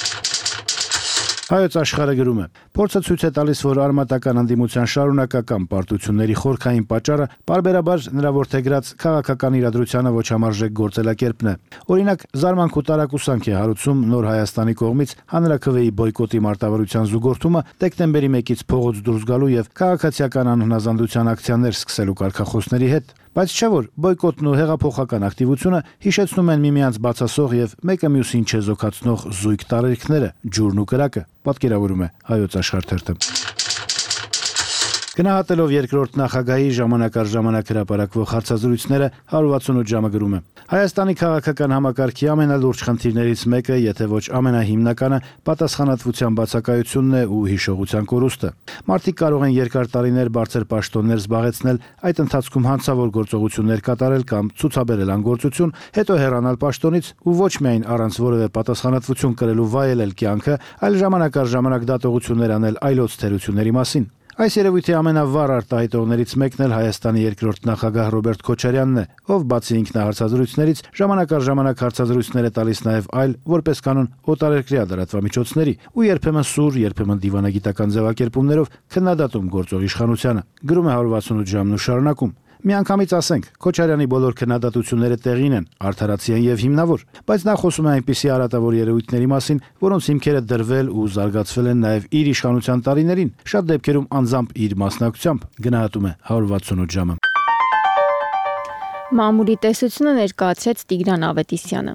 Հայոց աշխարհը գրում է. Փորձը ցույց է տալիս, որ արմատական ընդդիմության շարունակական պարտությունների խորքային պատճառը բարբերաբար նրա որդեգրած քաղաքական իրադրությանը ոչ համարժեք գործելակերպն է։ Օրինակ, զարմանք ու տարակուսանք է հարուցում Նոր Հայաստանի կողմից հանրաքվեի բոյկոտի մարտավարության զուգորդումը դեկտեմբերի մեկից փողոց դուրս գալու եւ քաղաքացիական անհնազանդության ակցիաներ սկսելու կարգախոսների հետ։ Բայց չէ որ բոյկոտն ու հեղափոխական ակտիվությունը հիշեցնում են միմյանց բացասող եւ մեկը մյուսին չեզոքացնող զույգ տարերքները, ջուրն ու կրակը, պատկերավորում է Հայոց աշխարհ թերթը։ Գնահատելով երկրորդ նախագահի ժամանակ առ ժամանակ հրապարակվող հարցազրույցները հարյուր վաթսունութ ժամը գրում է. Հայաստանի քաղաքական համակարգի ամենալուրջ խնդիրներից մեկը, եթե ոչ ամենահիմնականը, պատասխանատվության բացակայությունն է ու հիշողության կորուստը։ Մարդիկ կարող են երկար տարիներ բարձր պաշտոններ զբաղեցնել, այդ ընթացքում հանցավոր գործողություններ կատարել կամ ցուցաբերել անգործություն, հետո հեռանալ պաշտոնից ու ոչ միայն առանց որևէ պատասխանատվություն կրելու վայելել կյանքը, այլ ժամանակ առ ժամանակ դատողություններ անել այլոց թերությունների մասին։ Այս երևույթի ամենավառ արտահայտողներից մեկն էլ Հայաստանի երկրորդ նախագահ Ռոբերտ Քոչարյանն է, ով բացի ինքնահարցազրույցներից ժամանակ առ ժամանակ հարցազրույցներ է տալիս նաև այլ, որպես կանոն, օտարերկրյա լրատվամիջոցների ու երբեմն սուր, երբեմն դիվանագիտական ձևակերպումներով քննադատում գործող իշխանությանը։ Գրում է հարյուր վաթսունութ ժամն ու շարունակում. Միանգամից ասենք, Քոչարյանի բոլոր քննադատությունները տեղին են, արդարացի են եւ հիմնավոր, բայց նա խոսում է այնպիսի արատավոր երևույթների մասին, որոնց հիմքերը դրվել ու զարգացվել են նաեւ իր իշխանության տարիներին, շատ դեպքերում անձամբ իր մասնակցությամբ, գնահատում է one sixty-eight ժամը։ Մամուլի տեսությունը ներկայացրեց Տիգրան Ավետիսյանը։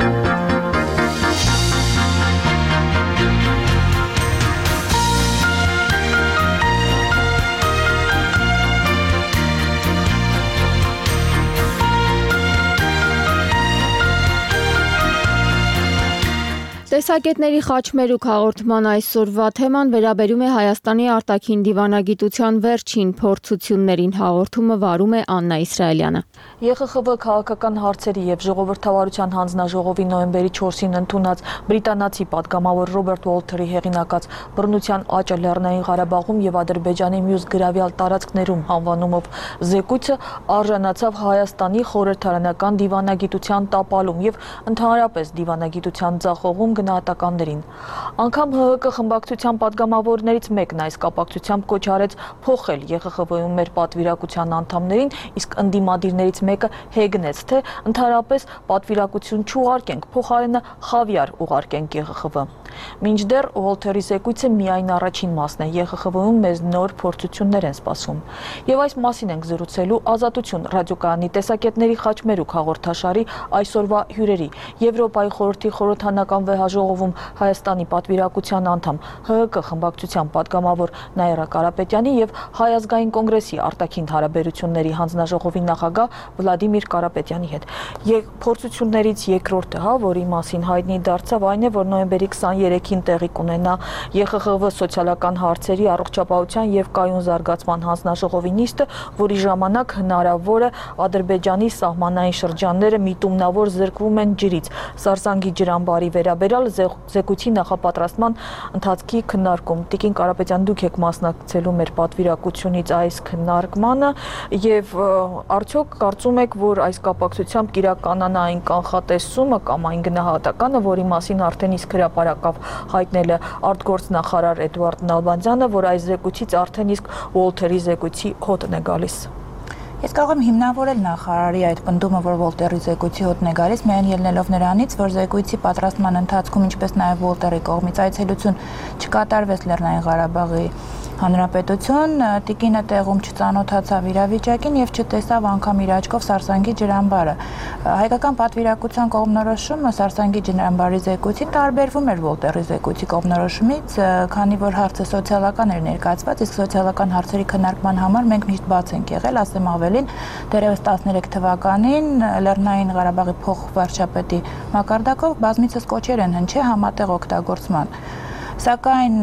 Տեսակետների խաչմերուկ հաղորդման այսօրվա թեման վերաբերում է Հայաստանի արտաքին դիվանագիտության վերջին փորձություններին, հաղորդումը վարում է Աննա Իսրայելյանը։ Ե Խ Խ V քաղաքական հարցերի եւ ժողովրդավարության հանձնաժողովի նոյեմբերի չորսին ընդունած բրիտանացի պատգամավոր Ռոբերտ Ուոլթերի հեղինակած բռնության աճը Լեռնային Ղարաբաղում եւ Ադրբեջանի մյուս գրավյալ տարածքներում անվանումով զեկույցը արժանացավ Հայաստանի խորհրդարանական դիվանագիտության տապալում եւ ընդհանրապես դիվանագիտության ձախողում գնահատականներին։ Անգամ Հ Հ Կ խմբակցության պատգամավորներից մեկն այս կապակցությամբ կոչ արեց փոխել Ե Խ Խ V-ում մեր պատվիրակության անդամներին, իսկ ընդդիմադիրներից մեկը հեգնեց, թե ընդհանրապես պատվիրակություն չուղարկենք, փոխարենը խավիար ուղարկենք Ե Խ Խ V։ Մինչդեռ Ուոլթերի զեկույցը միայն առաջին մասն է, Ե Խ Խ V-ում մեզ նոր փորձություններ են սպասում։ Եվ այս մասին ենք զրուցելու Ազատություն ռադիոկայանի տեսակետների խաչմերուկ հաղորդաշարի այսօրվա հյուրերի՝ Եվրոպայի խորհրդի խորհրդանական վեհաժողովում Հայաստանի պատվիրակության անդամ Հ Հ Կ խմբակցության պատգամավոր Նաիրա Կարապետյանի եւ Հայ ազգային կոնգրեսի արտաքին հարաբերությունների հանձնաժողովի նախագահ Վլադիմիր Կարապետյանի հետ։ Եվ փորձություններից երկրորդը, հա, որի մասին հայտնի դարձավ, այն է, որ նոյեմբերի twenty-third-ին տեղի կունենա Ե Խ Խ V սոցիալական հարցերի, առողջապահության եւ կայուն զարգացման հանձնաժողովի նիստը, որի ժամանակ հնարավոր է Ադրբեջանի սահմանային շրջանները միտումնավոր զրկվում են ջրից։ Սարսանգի ջրամբարի վերաբերյալ զեկույցի նախապատրաստման ընթացքի քննարկում։ Տիկին Կարապետյան, դուք եք մասնակցելու մեր պատվիրակությունից այս քննարկմանը եւ արդյոք կարծում եք, որ այս կապակցությամբ կիրականանա այն կանխատեսումը կամ այն գնահատականը, որի մասին արդեն իսկ հրապարակավ հայտնել է արտգործնախարար Էդուարդ Նալբանդյանը, որ այս զեկույցից արդեն իսկ Ուոլթերի զեկույցի հոտն է գալիս։ Ես կարող եմ հիմնավորել նախարարի այդ պնդումը, որ Ուոլթերի զեկույցի հոտն է գալիս, միայն ելնելով նրանից, որ զեկույցի պատրաստման ընթացքում, ինչպես նաև Ուոլթերի կողմից այցելություն չկատարվեց Լեռնային Ղարաբաղի Հանրապետություն, տիկինը տեղում չծանոթացավ իրավիճակին եւ չտեսավ անգամ իր աչքով Սարսանգի ջրամբարը։ Հայկական պատվիրակության կողմնորոշումը Սարսանգի ջրամբարի զեկույցին տարբերվում էր Ուոլթերի զեկույցի կողմնորոշումից, քանի որ հարցը սոցիալական էր ներկայացված, իսկ սոցիալական հարցերի քննարկման համար մենք միշտ բաց ենք եղել, ասեմ ավելին, դեռևս twenty-three թվականին Լեռնային Ղարաբաղի փոխվարչապետի մակարդակով բազմիցս կոչեր են հնչել համատեղ օգտագործման։ Սակայն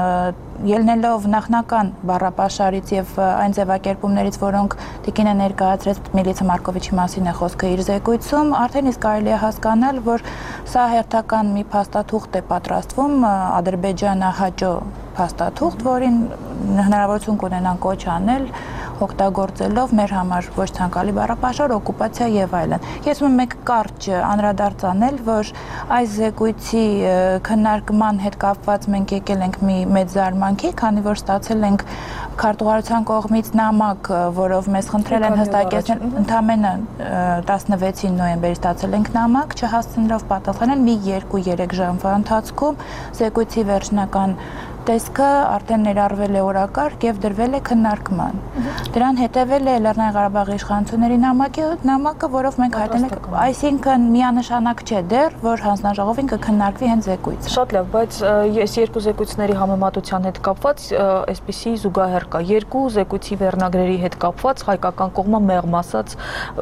ելնելով նախնական բառապաշարից եւ այն ձևակերպումներից, որոնք տիկինը ներկայացրեց Միլիցա Մարկովիչի մասին է խոսքը իր զեկույցում, արդեն իսկ կարելի է հասկանալ, որ սա հերթական մի փաստաթուղթ է պատրաստվում ադրբեջանահաճո փաստաթուղթ, որին հնարավորություն կունենան կոչ անել օգտագործելով մեր համար ոչ ցանկալի բառապաշար, օկուպացիա եւ այլն։ Ես ուզում եմ մեկ կարճ անդրադարձ անել, որ այս զեկույցի քննարկման հետ կապված մենք եկել ենք մի մեծ զարմանքի, քանի որ ստացել ենք քարտուղարության կողմից նամակ, որով մեզ խնդրել են հստակեցնել, ընդամենը twenty-seven նոյեմբերի ստացել ենք նամակ, չհասցնելով պատասխանել մի two-three ժամվա ընթացքում զեկույցի վերջնական տեսքը արդեն ներառվել է օրակարգ եւ դրվել է քննարկման։ Դրան հետևել է Լեռնային Ղարաբաղի իշխանությունների նամակը, նամակը, որով մենք հայտնել ենք, այսինքն միանշանակ չէ դեռ, որ հանձնաժողովին կքննարկվի հենց զեկույցը։ Շատ լավ, բայց ես երկու զեկույցների համեմատության հետ կապված այսպիսի զուգահեռ կա։ Երկու զեկույցի վերնագրերի հետ կապված հայկական կողմը մեղմ ասած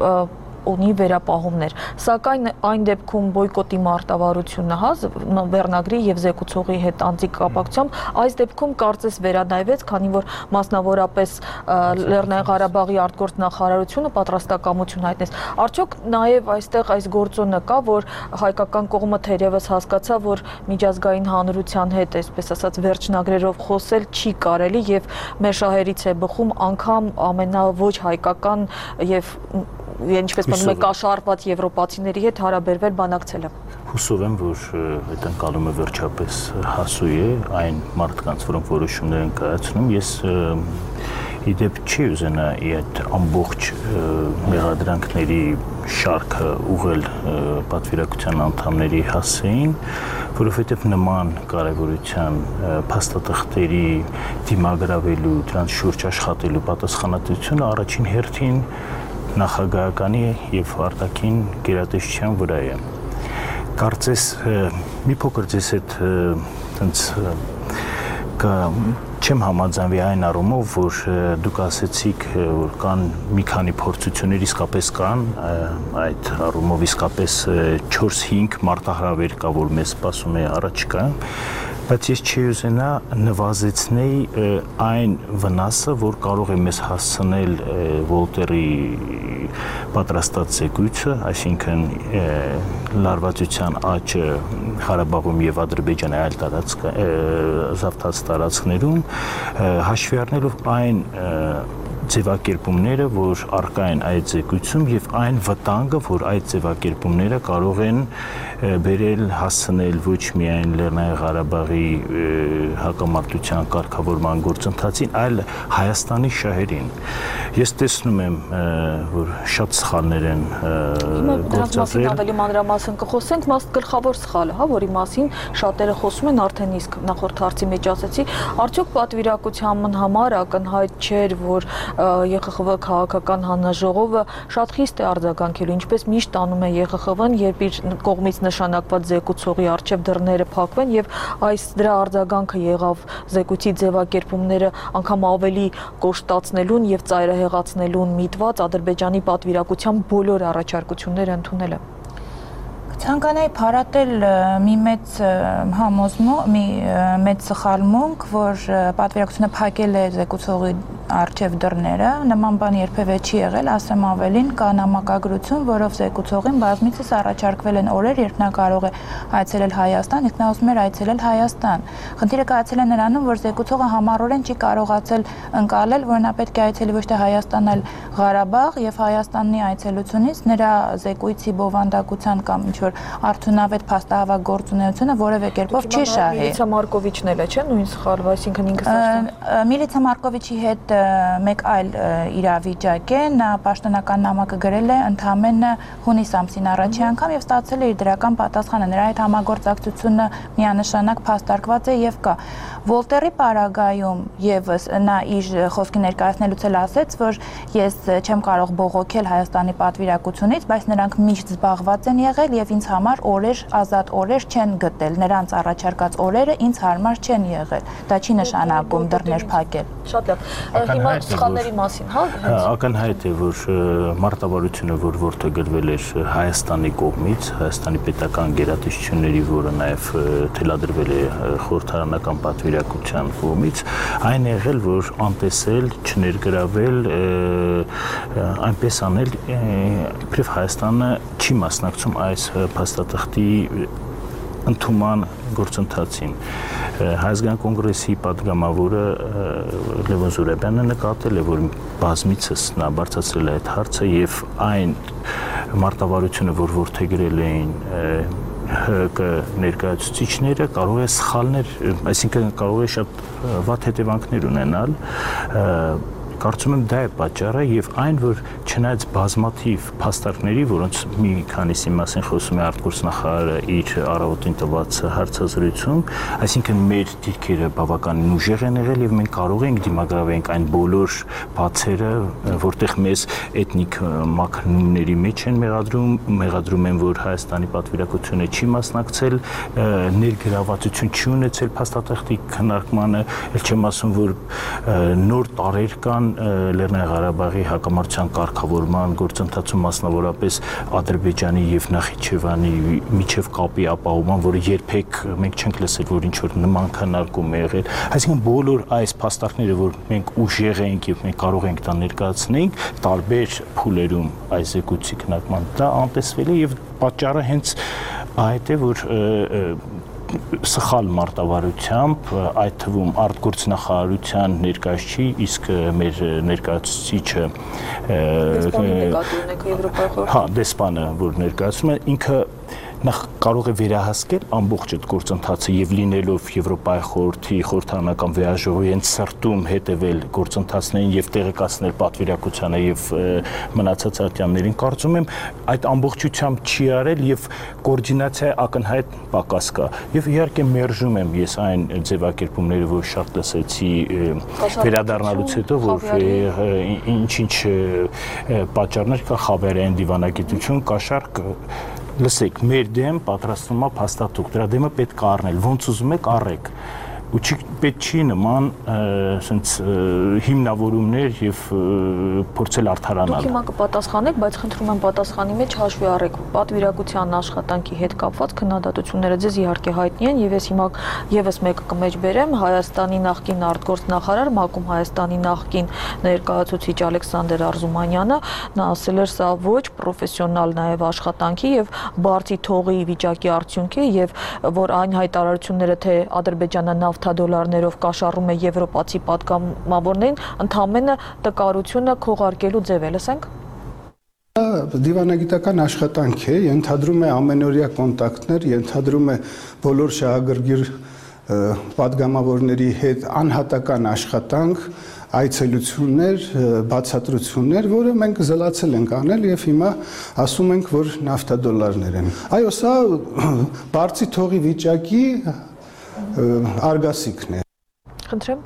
ունի վերապահումներ, սակայն այն դեպքում բոյկոտի մարտավարությունը հա վերնագրի եւ զեկուցողի հետ անձի կապակցությամբ այս դեպքում կարծես վերադայվեց, քանի որ մասնավորապես Լեռնային Ղարաբաղի արտգործնախարարությունը պատրաստակամություն հայտնեց։ Արդյոք նաեւ այստեղ այս գործոնը կա, որ հայկական կողմը թերևս հասկացավ, որ միջազգային հանրության հետ, այսպես ասած, վերջնագրերով խոսել չի կարելի եւ մեր շահերից է բխում անգամ ամենաոչ հայկական եւ ինչպես բանում է կաշառված եվրոպացիների հետ հարաբերվել բանակցելը։ Հուսով եմ, որ այդ ընկալումը վերջապես հասու է այն մարդկանց, որոնք որոշումներ են կայացնում։ Ես իդեպ չի ուզենա այդ ամբողջ մեղադրանքների շարքը ուղղել պատվիրակության անդամների հասցեին, որովհետև նման կարևորության փաստաթղթերի դիմագրավելու, դրանց շուրջ աշխատելու պատասխանատվությունը առաջին հերթին նախագահականի եւ արտաքին գերատեսչության վրա է։ Կարծես մի փոքր ձեզ հետ տենց չեմ համաձայնվի այն առումով, որ դուք ասեցիք, որ կան մի քանի փորձություններ, իսկապես կան, այդ առումով իսկապես չորս-հինգ մարտահրավեր կա, որ մեզ սպասում է առաջիկա, բայց ես չի ուզենա նվազեցնեի այն վնասը, որ կարող է մեզ հասցնել Վոլտերի պատրաստած զեկույցը, այսինքն լարվածության աճը Ղարաբաղում եւ Ադրբեջանի այլ տարածք զավթած տարածքներում, հաշվի առնելով այն ձևակերպումները, որ առկա են այդ զեկույցում եւ այն վտանգը, որ այդ ձևակերպումները կարող են բերել հասցնել ոչ միայն Լեռնային Ղարաբաղի հակամարտության կարգավորման գործընթացին, այլ Հայաստանի շահերին։ Ես տեսնում եմ, որ շատ սխալներ են գործածել։ Ավելի մանրամասն կխոսենք, մաս գլխավոր սխալը, հա, որի մասին շատերը խոսում են, արդեն իսկ նախորդ հարցի մեջ ասեցի, արդյոք պատվիրակության համար ակնհայտ չէր, որ Ե Խ Խ V քաղաքական հանձնաժողովը շատ խիստ է արձագանքելու, ինչպես միշտ անում է Ե Խ Խ V-ն, երբ իր կողմից նշանակված զեկուցողի առջև դռները փակվեն եւ այս դրա արձագանքը եղավ զեկույցի ձևակերպումները անգամ ավելի կոշտացնելուն եւ ծայրահեղացնելուն միտված Ադրբեջանի պատվիրակության բոլոր առաջարկությունները ընդունելը։ Ցանկանայի փարատել մի մեծ համոզմունք, մի մեծ սխալմունք, որ պատվիրակությունը փակել է զեկուցողի առջև դռները, նման բան երբևէ չի եղել, ասեմ ավելին, կա նամակագրություն, որով զեկուցողին բազմիցս առաջարկվել են օրեր, երբ նա կարող է այցելել Հայաստան, իսկ նա ուզում էր այցելել Հայաստան։ Խնդիրը կայացել է նրանում, որ զեկուցողը համառորեն չի կարողացել ընկալել, որ նա պետք է այցելի ոչ թե Հայաստան, այլ Ղարաբաղ, եւ Հայաստանի այցելությունից նրա զեկույցի բովանդակության կամ ինչ որ արդյունավետ փաստահավաք գործունեությունը որևէ կերպով չի շահի։ Միլիցա Մարկովիչն էլ է, չէ՞, նույն սխալը, այսինքն ինքը Սաշտան։ Միլիցա Մարկովիչի հետ մեկ այլ իրավիճակ է, նա պաշտոնական նամակը գրել է ընդամենը հունիս ամսին առաջի անգամ եւ ստացել է իր դրական պատասխանը։ Նրա հետ համագործակցությունը միանշանակ փաստարկված է եւ կա։ Վոլտերի պարագայում եւս նա իր խոսքի ներկայացնելուց էլ ասեց, որ ես չեմ կարող բողոքել Հայաստանի պատվիրակությունից, բայց նրանք միշտ զբաղված են եղել եւ ինձ համար օրեր, ազատ օրեր չեն գտել։ Նրանց առաջարկած օրերը ինձ հարմար չեն եղել։ Դա չի նշանակում դռներ փակել։ Շատ լավ։ Հիմա սխալների մասին, հա։ Ակնհայտ է, որ մարտավարությունը, որ որդեգրվել էր Հայաստանի կողմից, Հայաստանի պետական գերատեսչությունների, որը նաև թելադրվել է խորհրդարանական պատվիրակության կողմից, այն եղել, որ անտեսել, չներգրավել, այնպես անել, իբրև Հայաստանը չի մասնակցում այս փաստաթղթի ընդունման գործընթացին։ Հայազգային կոնգրեսի պատգամավորը Լևոն Զուրաբյանը նկատել է, որ բազմիցս նա բարձրացրել է այդ հարցը եւ այն մարտավարությունը, որ որդեգրել էին ՀԿ ներկայացուցիչները, կարող է սխալներ, այսինքն կարող է շատ վատ հետևանքներ ունենալ։ Կարծում եմ դա է պատճառը եւ այն, որ չնայած բազմաթիվ փաստարկների, որոնց մի քանիսի մասին խոսում է արտգործնախարարը իր առավոտին տված հարցազրույցում, այսինքն մեր դիրքերը բավականին ուժեղ են եղել եւ մենք կարող ենք դիմագրավենք այն բոլոր բացերը, որտեղ մեզ էթնիկ մաքրումների մեջ են մեղադրում, մեղադրում են, որ Հայաստանի պատվիրակությունը չի մասնակցել, ներգրավվածություն չի ունեցել փաստաթղթի քննարկմանը, ել չեմ ասում, որ նոր տարեր կան Լեռնային Ղարաբաղի հակամարտության կարգավորման գործընթացում մասնավորապես Ադրբեջանի եւ Նախիջևանի միջև կապի ապահովման, որը երբեք մենք չենք լսել, որ ինչ որ նման քննարկում է եղել։ Այսինքն բոլոր այս փաստարկները, որ մենք ուժեղ ենք եւ մենք կարող ենք դա ներկայացնենք տարբեր փուլերում այս զեկույցի քննարկման, դա անտեսվել է եւ պատճառը հենց այդ է, որ սխալ մարտավարությամբ, այդ թվում արտգործնախարարության ներկայացուցիչ, իսկ մեր ներկայացուցիչը դեսպանը նկատի ունեք Եվրոպայի խորհրդը։ Հա, դեսպանը, որ ներկայացում է, ինքը նախ կարող է վերահասկել ամբողջ այդ գործընթացը եւ լինելով Եվրոպայի խորհրդի խորհրդարանական վեաժողովի հենց սրտում հետևել գործընթացներին եւ տեղեկացնել պատվիրակությանը եւ մնացած արտյամներին, կարծում եմ այդ ամբողջությամբ չի արել եւ կոորդինացիայի ակնհայտ պակաս կա եւ իհարկե մերժում եմ ես այն ձևակերպումները, որ շատ լսեցի վերադառնալուց հետո, որ ինչ-ինչ պատճառներ կա, խավարային դիվանագիտություն, կաշառք, լսեք, մեր դեմ պատրաստվում է փաստաթուղթ, դրա դեմը պետք է առնել, ոնց ուզում եք առեք, ու պետք չի նման ասենց հիմնավորումներ եւ փորձել արդարանալ։ Դուք հիմա կպատասխանեք, բայց խնդրում եմ պատասխանի մեջ հաշվի առեք պատվիրակության աշխատանքի հետ կապված քննադատությունները ձեզ իհարկե հայտնի են եւ ես հիմա եւս մեկը կմեջբերեմ Հայաստանի նախկին արտգործնախարար ՄԱԿ-ում Հայաստանի նախկին ներկայացուցիչ Ալեքսանդր Արզումանյանը նա ասել էր սա ոչ պրոֆեսիոնալ նաեւ աշխատանքի եւ բարձի թողի վիճակի արդյունք է եւ որ այն հայտարարությունները թե Ադրբեջանը նավթադոլարներով կաշառում է եվրոպացի պատգամավորներին, ընդամենը տկարությունը քողարկելու ձև է, լսենք։ Դիվանագիտական աշխատանք է, ենթադրում է ամենօրյա կոնտակտներ, ենթադրում է բոլոր շահագրգիռ պատգամավորների հետ անհատական աշխատանք, այցելություններ, բացատրություններ, որը մենք զլացել ենք անել եւ հիմա ասում ենք, որ նավթադոլարներ են։ Այո, սա բարձի թողի վիճակի արգասիքն է։ Խնդրեմ։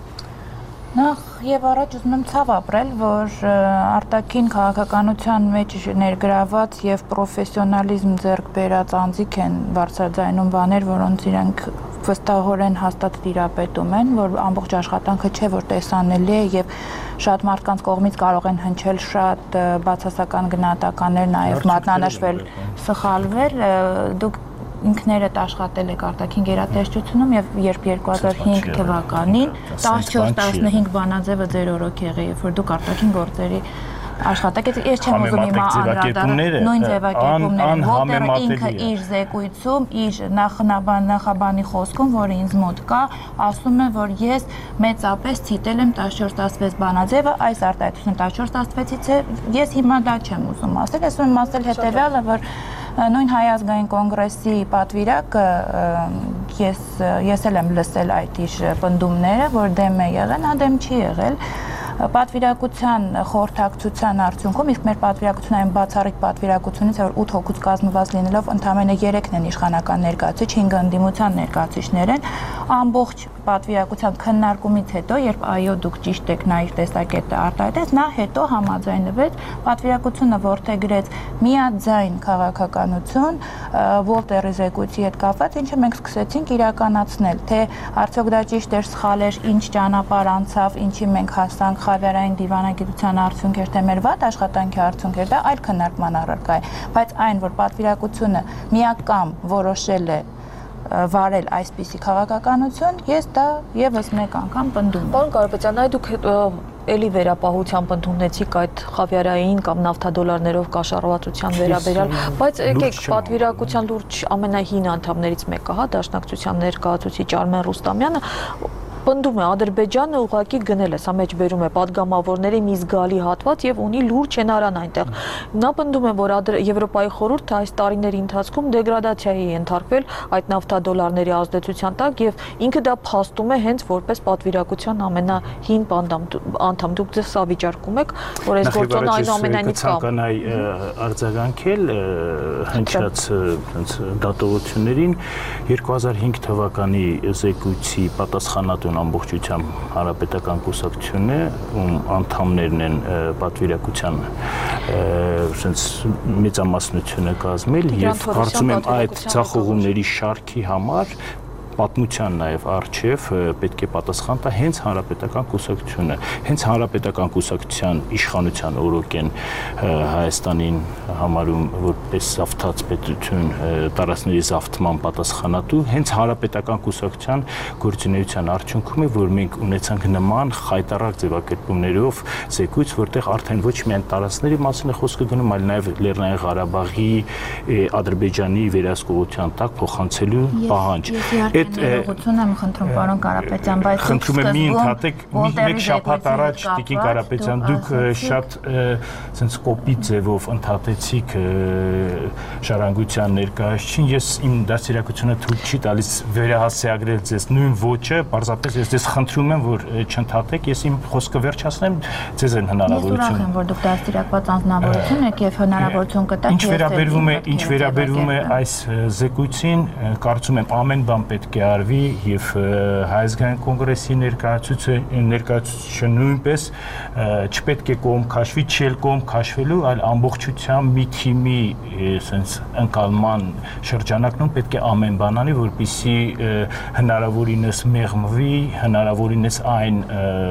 Նախ եւ առաջ ուզում եմ ցավ ապրել, որ արտաքին քաղաքականության մեջ ներգրաված եւ պրոֆեսիոնալիզմ ձեռք բերած անձիկ են բարձրաձայնում բաներ, որոնց իրենք վստահորեն հաստատ տիրապետում են, որ ամբողջ աշխատանքը չէ, որ տեսանելի է եւ շատ մարդկանց կողմից կարող են հնչել շատ բացասական գնահատականներ, նաեւ մատնանշվել, սխալվել, դուք ինքներդ աշխատել եք արտաքին գերատեսչությունում եւ երբ երկու հազար հինգ թվականին տասնչորս տասնհինգ բանաձևը ձեր օրոք եղի, երբ որ դուք արտաքին գործերի աշխատեք, ես չեմ ուզում հիմա անդրադառնալ նույն ձևակերպումներին, Վոլտերը ինքը իր զեկույցում, իր նախաբանի խոսքում, որը ինձ մոտ կա, ասում է, որ ես մեծապես ցիտել եմ տասնչորս տասնվեց բանաձևը, այս արտահայտությունը տասնչորս տասնվեցից է, ես հիմա դա չեմ ուզում ասել, ես ուզում եմ ասել հետեւյալը, որ նույն Հայ ազգային կոնգրեսի պատվիրակը ես ես էլ եմ լսել այդ իր պնդումները, որ դեմ է եղել, նա դեմ չի եղել։ Պատվիրակության խորհրդակցության արդյունքում իսկ մեր պատվիրակությունը այն բացառիկ պատվիրակությունից է, որ ութ հոգուց կազմված լինելով ընդամենը երեքն են իշխանական ներկայացուցիչ, հինգը ընդդիմության ներկայացուցիչներ են, ամբողջ պատվիրակության քննարկումից հետո, երբ այո դուք ճիշտ եք, նա իր տեսակետը արտահայտեց, նա հետո համաձայնվեց, պատվիրակությունը որդեգրեց միաձայն քաղաքականություն Վոլտերի զեկույցի հետ կապված, ինչը մենք սկսեցինք իրականացնել, թե արդյոք դա ճիշտ էր, սխալ էր, ինչ ճանապարհ անցավ, ինչի մենք հասանք, խավարային դիվանագիտության արդյունք էր, թե մեր վատ աշխատանքի արդյունք էր, դա այլ քննարկման առարկա է, բայց այն, որ պատվիրակությունը միակամ որոշել է վարել այսպիսի քաղաքականություն, ես դա եւս մեկ անգամ պնդում եմ։ Պարոն Կարապետյան, այ դուք էլի վերապահությամբ ընդունեցիք այդ խավիարային կամ նավթադոլարներով կաշառվածության վերաբերյալ, բայց եկեք պատվիրակության լուրջ ամենահին անդամներից մեկը, հա, Դաշնակցության ներկայացուցիչ Արմեն Ռուստամյանը պնդում է Ադրբեջանը ուղղակի գնել է, սա մեջբերում է պատգամավորների մի զգալի հատված եւ ունի լուրջ հենարան այնտեղ։ Նա պնդում է, որ Եվրոպայի խորհուրդը այս տարիների ընթացքում դեգրադացիայի է ենթարկվել այդ նավթադոլարների ազդեցության տակ եւ ինքը դա փաստում է հենց որպես պատվիրակության ամենահին անդամ։ Դուք ձեզ սա վիճարկում եք, որ այս գործոնը այնուամենայնիվ կա։ Կանայ արձագանքել հնչած դատողություններին երկու հազար հինգ թվականի զեկույցի պատասխանատու ամբողջությամբ հանրապետական կուսակցությունն է, ում անդամներն են պատվիրակության sense մեծամասնությունը կազմել եւ կարծում եմ այդ ցախողումների շարքի համար պատմության նաև արժև պետք է պատասխան տա հենց հանրապետական կուսակցությունը, հենց հանրապետական կուսակցության իշխանության օրոք են Հայաստանին համարում որպես զավթած պետություն տարածքների զավթման պատասխանատու, հենց հանրապետական կուսակցության գործունեության արդյունքում է, որ մենք ունեցանք նման խայտառակ ձևակերպումներով զեկույց, որտեղ արդեն ոչ միայն տարածքների մասին է խոսքը գնում, այլ նաև Լեռնային Ղարաբաղի Ադրբեջանի վերահսկողության տակ փոխանցելու պահանջ։ հետ ներողություն եմ խնդրում պարոն Կարապետյան, բայց խնդրում եմ մի ընդհատեք մեկ շաբաթ առաջ Տիկին Կարապետյան դուք շատ sense կոպիտ ձևով ընդհատեցիք ժառանգության ներկայացուցիչին, ես իմ դաստիարակությունը թույլ չի տալիս վերահասցեագրել ձեզ նույն ոճը, պարզապես ես ձեզ խնդրում եմ, որ չընդհատեք, ես իմ խոսքը վերջացնեմ, ձեզ են հնարավորություն։ Ես ուրախ եմ, որ դուք դաստիարակված անձնավորություն եք եւ հնարավորություն կտաք։ Ինչ վերաբերվում է, ինչ վերաբերվում է այս զեկույցին, կարծում եմ ամեն բան պետք է արվի եւ Հայ ազգային կոնգրեսի ներկայացուցիչը ներկայացուցիչը նույնպես չպետք է կողմ քաշվի, չէլ կողմ քաշվելու, այլ ամբողջությամբ մի թիմի sense ընկալման շրջանակում պետք է ամեն բան անի, որպեսզի հնարավորինս մեղմվի, հնարավորինս այն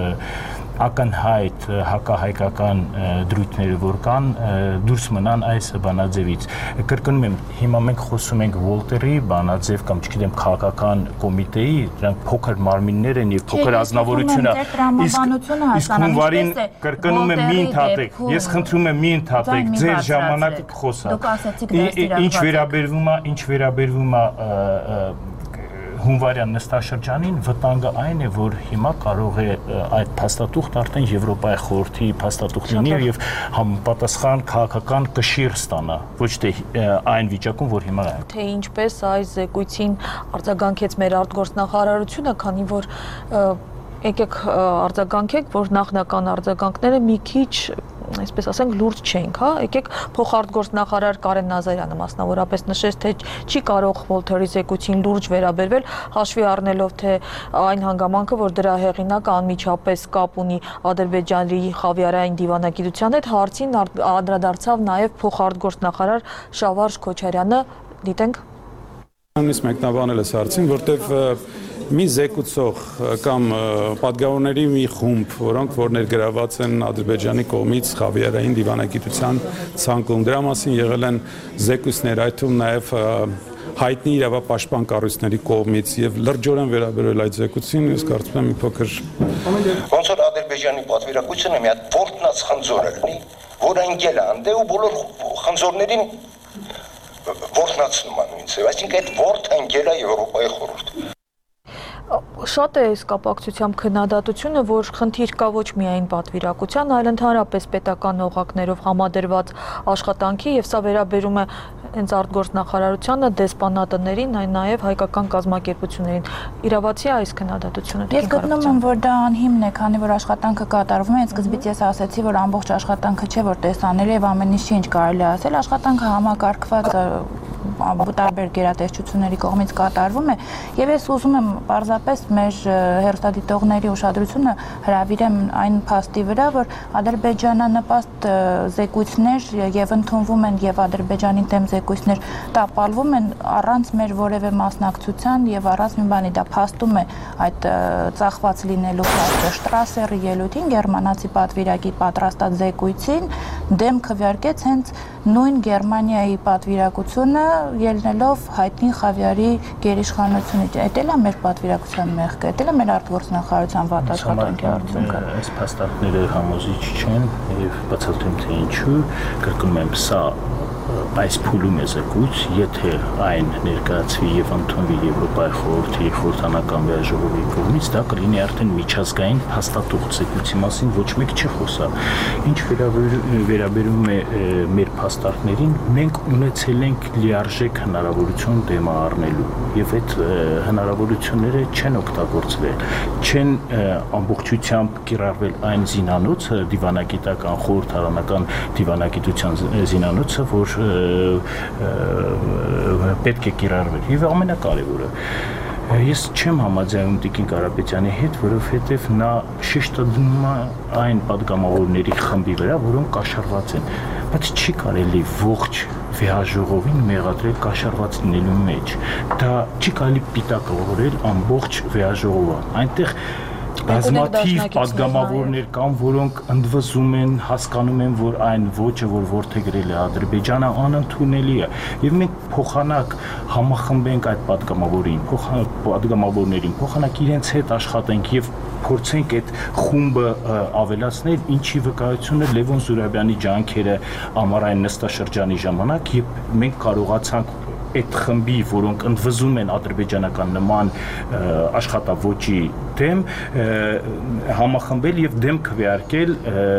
ակնհայտ հակահայկական դրույթները որ կան դուրս մնան այս բանաձևից։ Կրկնում եմ, հիմա մենք խոսում ենք Վոլտերի բանաձև կամ չգիտեմ քաղաքական կոմիտեի, դրանք փոքր մարմիններ են եւ փոքր ազնվորություն է։ Իսկ հունվարին կրկնում եմ մի ընդհատեք, ես խնդրում եմ մի ընդհատեք, ձեր ժամանակը խոսա։ Ինչ վերաբերվում է, ինչ վերաբերվում է հունվարյան նստաշրջանին, վտանգը այն է, որ հիմա կարող է այդ փաստաթուղթ արդեն Եվրոպայի խորհրդի փաստաթուղթ լինի եւ համապատասխան քաղաքական կշիռ ստանա, ոչ թե այն վիճակում, որ հիմա է։ Թե ինչպես այս զեկույցին արձագանքեց մեր արտգործնախարարությունը, քանի որ եկեք արձագանքեք, որ նախնական արձագանքները մի քիչ այսպես ասենք լուրջ չենք, հա, եկեք փոխարտգործնախարար Կարեն Նազարյանը մասնավորապես նշեց, թե չի կարող Վոլթերի զեկույցին լուրջ վերաբերվել, հաշվի առնելով թե այն հանգամանքը, որ դրա հեղինակը անմիջապես կապ ունի Ադրբեջանի խավիարային դիվանագիտության հետ, հարցին անդրադարձավ նաև փոխարտգործնախարար Շավարժ Քոչարյանը, դիտենք։ Նույնիսկ մեկնաբանել ես հարցին, որտեվ մի զեկուցող կամ պատգամավորների մի խումբ, որոնք որ ներգրաված են Ադրբեջանի կողմից խավիարային դիվանագիտության ցանկում, դրա մասին եղել են զեկույցներ, այդ թվում նաև հայտնի իրավապաշտպան կառույցների կողմից եւ լրջորեն վերաբերել այդ զեկույցին, ես կարծում եմ մի փոքր ոնց որ Ադրբեջանի պատվիրակությունը մի հատ որտնած խնձոր է լինի, որ ընկել է անդե ու բոլոր խնձորներին որտնացնում են ինձ, այսինքն այդ որթը ընկել է Եվրոպայի խորհուրդ։ Շատ է այս կապակցությամբ քննադատությունը, որ խնդիր կա ոչ միայն պատվիրակության, այլ ընդհանրապես պետական օղակներով համադրված աշխատանքի եւ սա վերաբերում է հենց արտգործնախարարությանը, դեսպանատներին, այն նաեւ հայկական կազմակերպություններին։ Իրավացի է այս քննադատությունը։ Ես գտնում եմ, որ դա անհիմն է, քանի որ աշխատանքը կատարվում է, սկզբից ես ասացի, որ ամբողջ աշխատանքը չէ, որ տեսանելի եւ ամեն ինչ ինչ կարելի է ասել, աշխատանքը համակարգված տարբեր գերատեսչությունների կողմից կատարվում է եւ ես ուզում եմ պարզապես մեր հեռուստադիտողների ուշադրությունը հրավիրեմ այն փաստի վրա, որ ադրբեջանանպաստ զեկույցներ եւ ընդունվում են եւ Ադրբեջանի դեմ զեկույցներ տապալվում են առանց մեր որևէ մասնակցության եւ առանց մի բանի, դա փաստում է այդ ծախված լինելու փաստը Շտրասերի ելույթին գերմանացի պատվիրակի պատրաստած զեկույցին դեմ քվեարկեց հենց նույն Գերմանիայի պատվիրակությունը ելնելով հայտնի խավիարի գերիշխանությունից։ Այդ էլ է մեր պատվիրակության մեղքը, այդ էլ է մեր արտգործնախարարության վատ աշխատանքի արդյունքը։ Այս փաստարկները համոզիչ չեն եւ բացատրեմ թե ինչու, կրկնում եմ, սա այս փուլում է զեկույց, եթե այն ներկայացվի եւ ընդունվի Եվրոպայի խորհրդի խորհրդանական վեաժողովի կողմից, դա կլինի արդեն միջազգային հաստատող զեկույցի մասին ոչ մեկ չխոսա։ Ինչ վերաբերում է մեր փաստարկներին, մենք ունեցել ենք լիարժեք հնարավորություն դեմը առնելու եւ այդ հնարավորությունները չեն օգտագործվել, չեն ամբողջությամբ կիրառվել այն զինանոցը, դիվանագիտական խորհրդարանական դիվանագիտության զինանոցը, որ պետք է կիրառվել եւ ամենակարևորը ես չեմ համաձայնում Տիկին Կարապետյանի հետ, որովհետեւ նա շեշտը դնում է այն падգամավորների խմբի վրա, որոնք կաշառված են, բայց չի կարելի ողջ վեաժողովին մեղադրել կաշառված լինելու մեջ։ Դա չի կարելի պիտակավորել ամբողջ վեաժողովը։ Այնտեղ բազմաթիվ падգամավորներ կան, որոնք ընդվզում են, հասկանում են, որ այն ոճը, որ որդեգրել է Ադրբեջանը, անընդունելի է։ Եվ մենք փոխանակ համախմբենք այդ падգամավորին, падգամավորներին, փոխանակ իրենց հետ աշխատենք եւ փորձենք այդ խումբը ավելացնել, ինչի վկայությունը Լևոն Զուրաբյանի ջանքերը ամառային նստաշրջանի ժամանակ, երբ մենք կարողացանք այդ խմբի, որոնք ընդվզում են ադրբեջանական նման աշխատավոճի դեմ, համախմբել եւ դեմ քվեարկել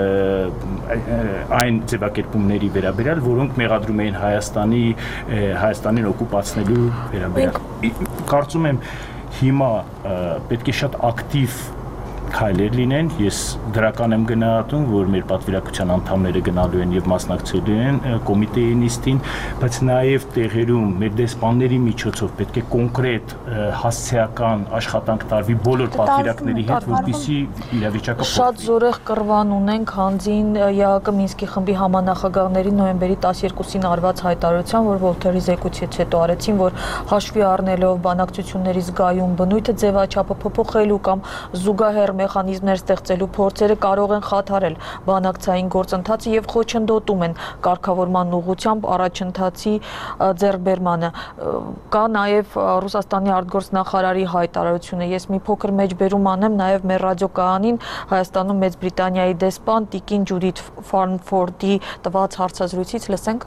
այն ձևակերպումների վերաբերյալ, որոնք մեղադրում էին Հայաստանի Հայաստանին օկուպացնելու վերաբերյալ։ Կարծում եմ հիմա պետք է շատ ակտիվ քայլեր լինեն, ես դրական եմ գնահատում, որ մեր պատվիրակության անդամները գնալու են եւ մասնակցելու են կոմիտեի նիստին, բայց նաեւ տեղերում մեր դեսպանների միջոցով պետք է կոնկրետ հասցեական աշխատանք տարվի բոլոր պատվիրակների հետ, որպեսզի իրավիճակը շատ զորեղ կռվան ունենք հանձին ԵԱՀԿ Մինսկի խմբի համանախագահների նոյեմբերի տասներկուսին արված հայտարարության, որ Վոլթերի զեկույցից հետո արեցին, որ հաշվի առնելով բանակցությունների զգայուն բնույթը ձևաչափը փոփոխելու կամ զուգահեռ մեխանիզմներ ստեղծելու փորձերը կարող են խաթարել բանակցային գործընթացը եւ խոչընդոտում են կարգավորման ուղղությամբ առաջընթացի ձեռքբերմանը։ Կա նաեւ Ռուսաստանի արտգործնախարարի հայտարարությունը։ Ես մի փոքր մեջբերում անեմ նաեւ մեր ռադիոկայանին Հայաստանում Մեծ Բրիտանիայի դեսպան Տիկին Ջուդիթ Ֆարնֆորդի տված հարցազրույցից լսենք.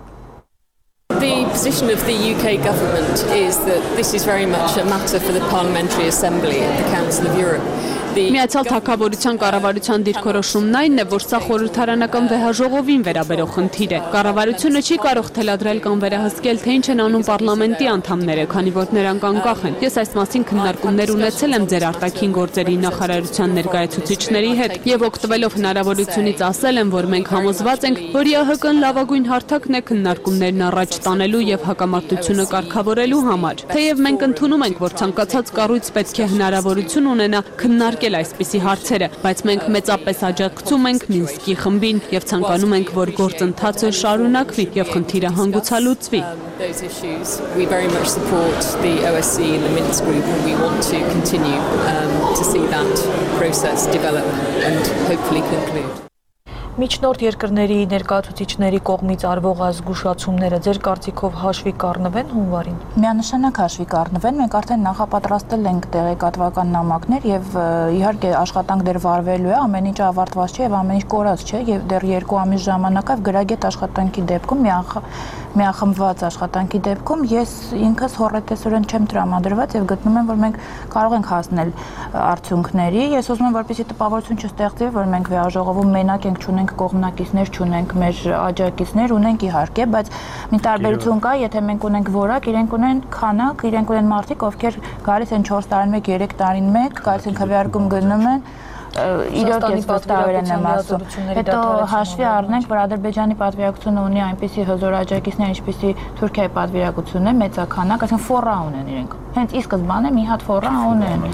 The position of the U K government is that this is very much a matter for the Parliamentary Assembly of the Council of Europe. Միացյալ Թագավորության կառավարության դիրքորոշումն այն է, որ սա խորհրդարանական վեհաժողովին վերաբերող խնդիր է։ Կառավարությունը չի կարող թելադրել կամ վերահսկել, թե ինչ են անում պարլամենտի անդամները, քանի որ նրանք անկախ են։ Ես այս մասին քննարկումներ ունեցել եմ ձեր արտաքին գործերի նախարարության ներկայացուցիչների հետ եւ օգտվելով հնարավորությունից ասել եմ, որ մենք համոզված ենք, որ ԵԱՀԿ-ն լավագույն հարթակն է քննարկումներն առաջ տանելու եւ հակամարտությունը կարգավորելու համար։ Թեև մենք ընդունում ենք, որ ցանկացած կառույց պետք է հնարավորություն ունենա քննարկել այսպիսի հարցերը, բայց մենք մեծապես աջակցում ենք Մինսկի խմբին եւ ցանկանում ենք, որ գործընթացը շարունակվի եւ խնդիրը հանգուցալուծվի։ Those issues we very much support the O S C and the Minsk group and we want to continue um, to see that process develop and hopefully conclude. Միջնորդ երկրների ներկայացուցիչների կողմից արվող այս զգուշացումները ձեր կարծիքով հաշվի կառնվեն հունվարին։ Միանշանակ հաշվի կառնվեն, մենք արդեն նախապատրաստել ենք տեղեկատվական նամակներ եւ իհարկե աշխատանք դեռ վարվելու է, ամեն ինչ ավարտված չէ եւ ամեն ինչ կորած չէ եւ դեռ երկու ամիս ժամանակով գրագետ աշխատանքի դեպքում միախմբված աշխատանքի դեպքում ես ինքս հորետեսորեն չեմ տրամադրված եւ գտնում եմ, որ մենք կարող ենք հասնել արդյունքների։ Ես ուզում եմ, որպեսզի տպավորություն չստեղծվի, որ մենք վեհաժողովում մենակ ենք, չունենք կողմնակիցներ, չունենք մեր աջակիցներ, ունենք իհարկե, բայց մի տարբերություն կա, եթե մենք ունենք որակ, իրենք ունեն քանակ, իրենք ունեն մարդիկ, ովքեր գալիս են չորս տարին մեկ, երեք տարին մեկ, գալիս են քվեարկում գնում են իրոք ես վստահորեն եմ ասում։ Հետո հաշվի առնենք, որ Ադրբեջանի պատվիրակությունը ունի այնպիսի հզոր աջակիցներ, ինչպիսի Թուրքիայի պատվիրակությունն է, մեծականակ, այսինքն ֆոռա ունեն իրենք։ Հենց ի սկզբանե մի հատ ֆոռա ունեն։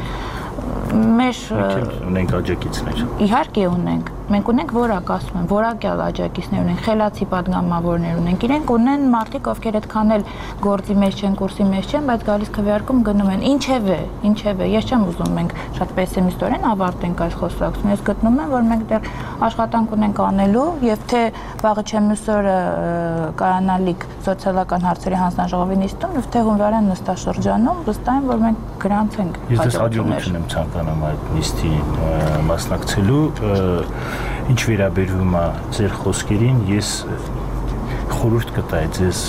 Մեր ունենք աջակիցներ։ Իհարկե ունենք։ Մենք ունենք որակ, ասում եմ, որակյալ աջակիցներ ունենք, խելացի падգամավորներ ունենք։ Իրենք ունեն մարդիկ, ովքեր այդքան էլ գործի մեջ չեն, կուրսի մեջ չեն, բայց գալիս քվեարկում գնում են։ Ինչևէ, ինչևէ, ես չեմ ուզում մենք շատ պեսիմիստորեն ավարտենք այս խոսակցությունը։ Ես գտնում եմ, որ մենք դեռ աշխատանք ունենք անելու եւ թե վաղը չէ մյուս օրը կայանալիք սոցիալական հարցերի հանձնաժողովի նիստում, եւ թե հունվարյան նստաշրջանում, վստահ եմ, որ մենք գրանցենք հաջողություն եմ ցանկանում այդ նիստի մասնակցելու։ Ինչ վերաբերվում է ձեր խոսքերին, ես խորհուրդ կտայի ձեզ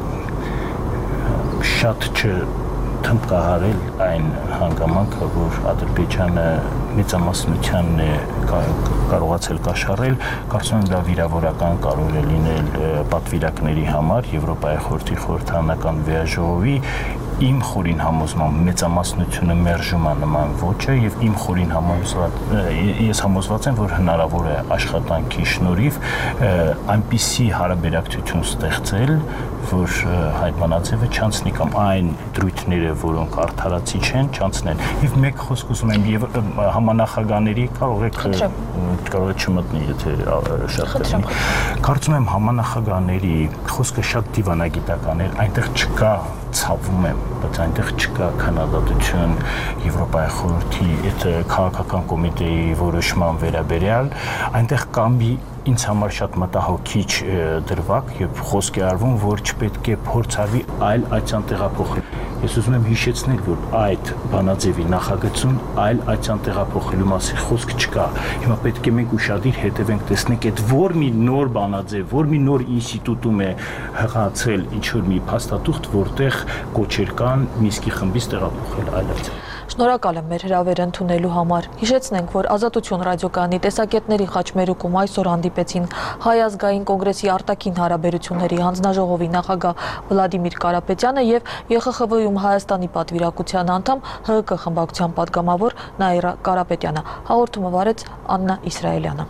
շատ չթմբկահարել այն հանգամանքը, որ Ադրբեջանը մեծամասնությանն է կարողացել կաշառել, կարծում եմ դա վիրավորական կարող է լինել պատվիրակների համար Եվրոպայի խորհրդի խորհրդարանական վեհաժողովի իմ խորին համոզմամբ մեծամասնությունը մերժում է նման ոճը եւ իմ խորին համոզված ես համոզված եմ, որ հնարավոր է աշխատանքի շնորհիվ այնպիսի հարաբերակցություն ստեղծել, որ Հայկ Վանաձևը չանցնի կամ այն դրույթները, որոնք արդարացիչ են, չանցնեն։ Եվ մեկ խոսք ուզում եմ եւ համանախագահների կարող եք կարող եք չմտնի, եթե շատ կլինի։ Կարծում եմ համանախագահների խոսքը շատ դիվանագիտական է, այնտեղ չկա ցավում եմ, բայց այնտեղ չկա քննադատություն Եվրոպայի խորհրդի այդ քաղաքական կոմիտեի որոշման վերաբերյալ, այնտեղ կա մի ինձ համար շատ մտահոգիչ դրվագ եւ խոսք է արվում, որ չպետք է փորձարվի այլ այցան տեղափոխել։ Ես ուզում եմ հիշեցնել, որ այդ բանաձևի նախագծում այլ այցան տեղափոխելու մասին խոսք չկա։ Հիմա պետք է մենք ուշադիր հետևենք, տեսնենք այդ որ մի նոր բանաձև, որ մի նոր ինստիտուտում է հղացել ինչ որ մի փաստաթուղթ, որտեղ կոչեր կան Մինսկի խմբից տեղափոխել այլ այց։ Շնորհակալ եմ մեր հրավերը ընդունելու համար։ Հիշեցնենք, որ Ազատություն ռադիոկայանի տեսակետների խաչմերուկում այսօր հանդիպեցին Հայ ազգային կոնգրեսի արտաքին հարաբերությունների հանձնաժողովի նախագահ Վլադիմիր Կարապետյանը եւ Ե Խ Խ V-ում Հայաստանի պատվիրակության անդամ Հ Հ Կ խմբակցության պատգամավոր Նաիրա Կարապետյանը։ Հաղորդումը վարեց Աննա Իսրայելյանը։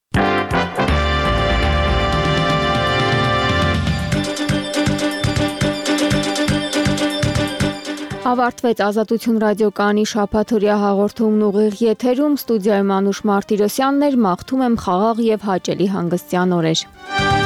Ավարտվեց Ազատություն ռադիոկայանի շաբաթօրյա հաղորդումն ուղիղ եթերում, ստուդիայում Անուշ Մարտիրոսյանն էր, մաղթում եմ խաղաղ եւ հաճելի հանգստյան օրեր։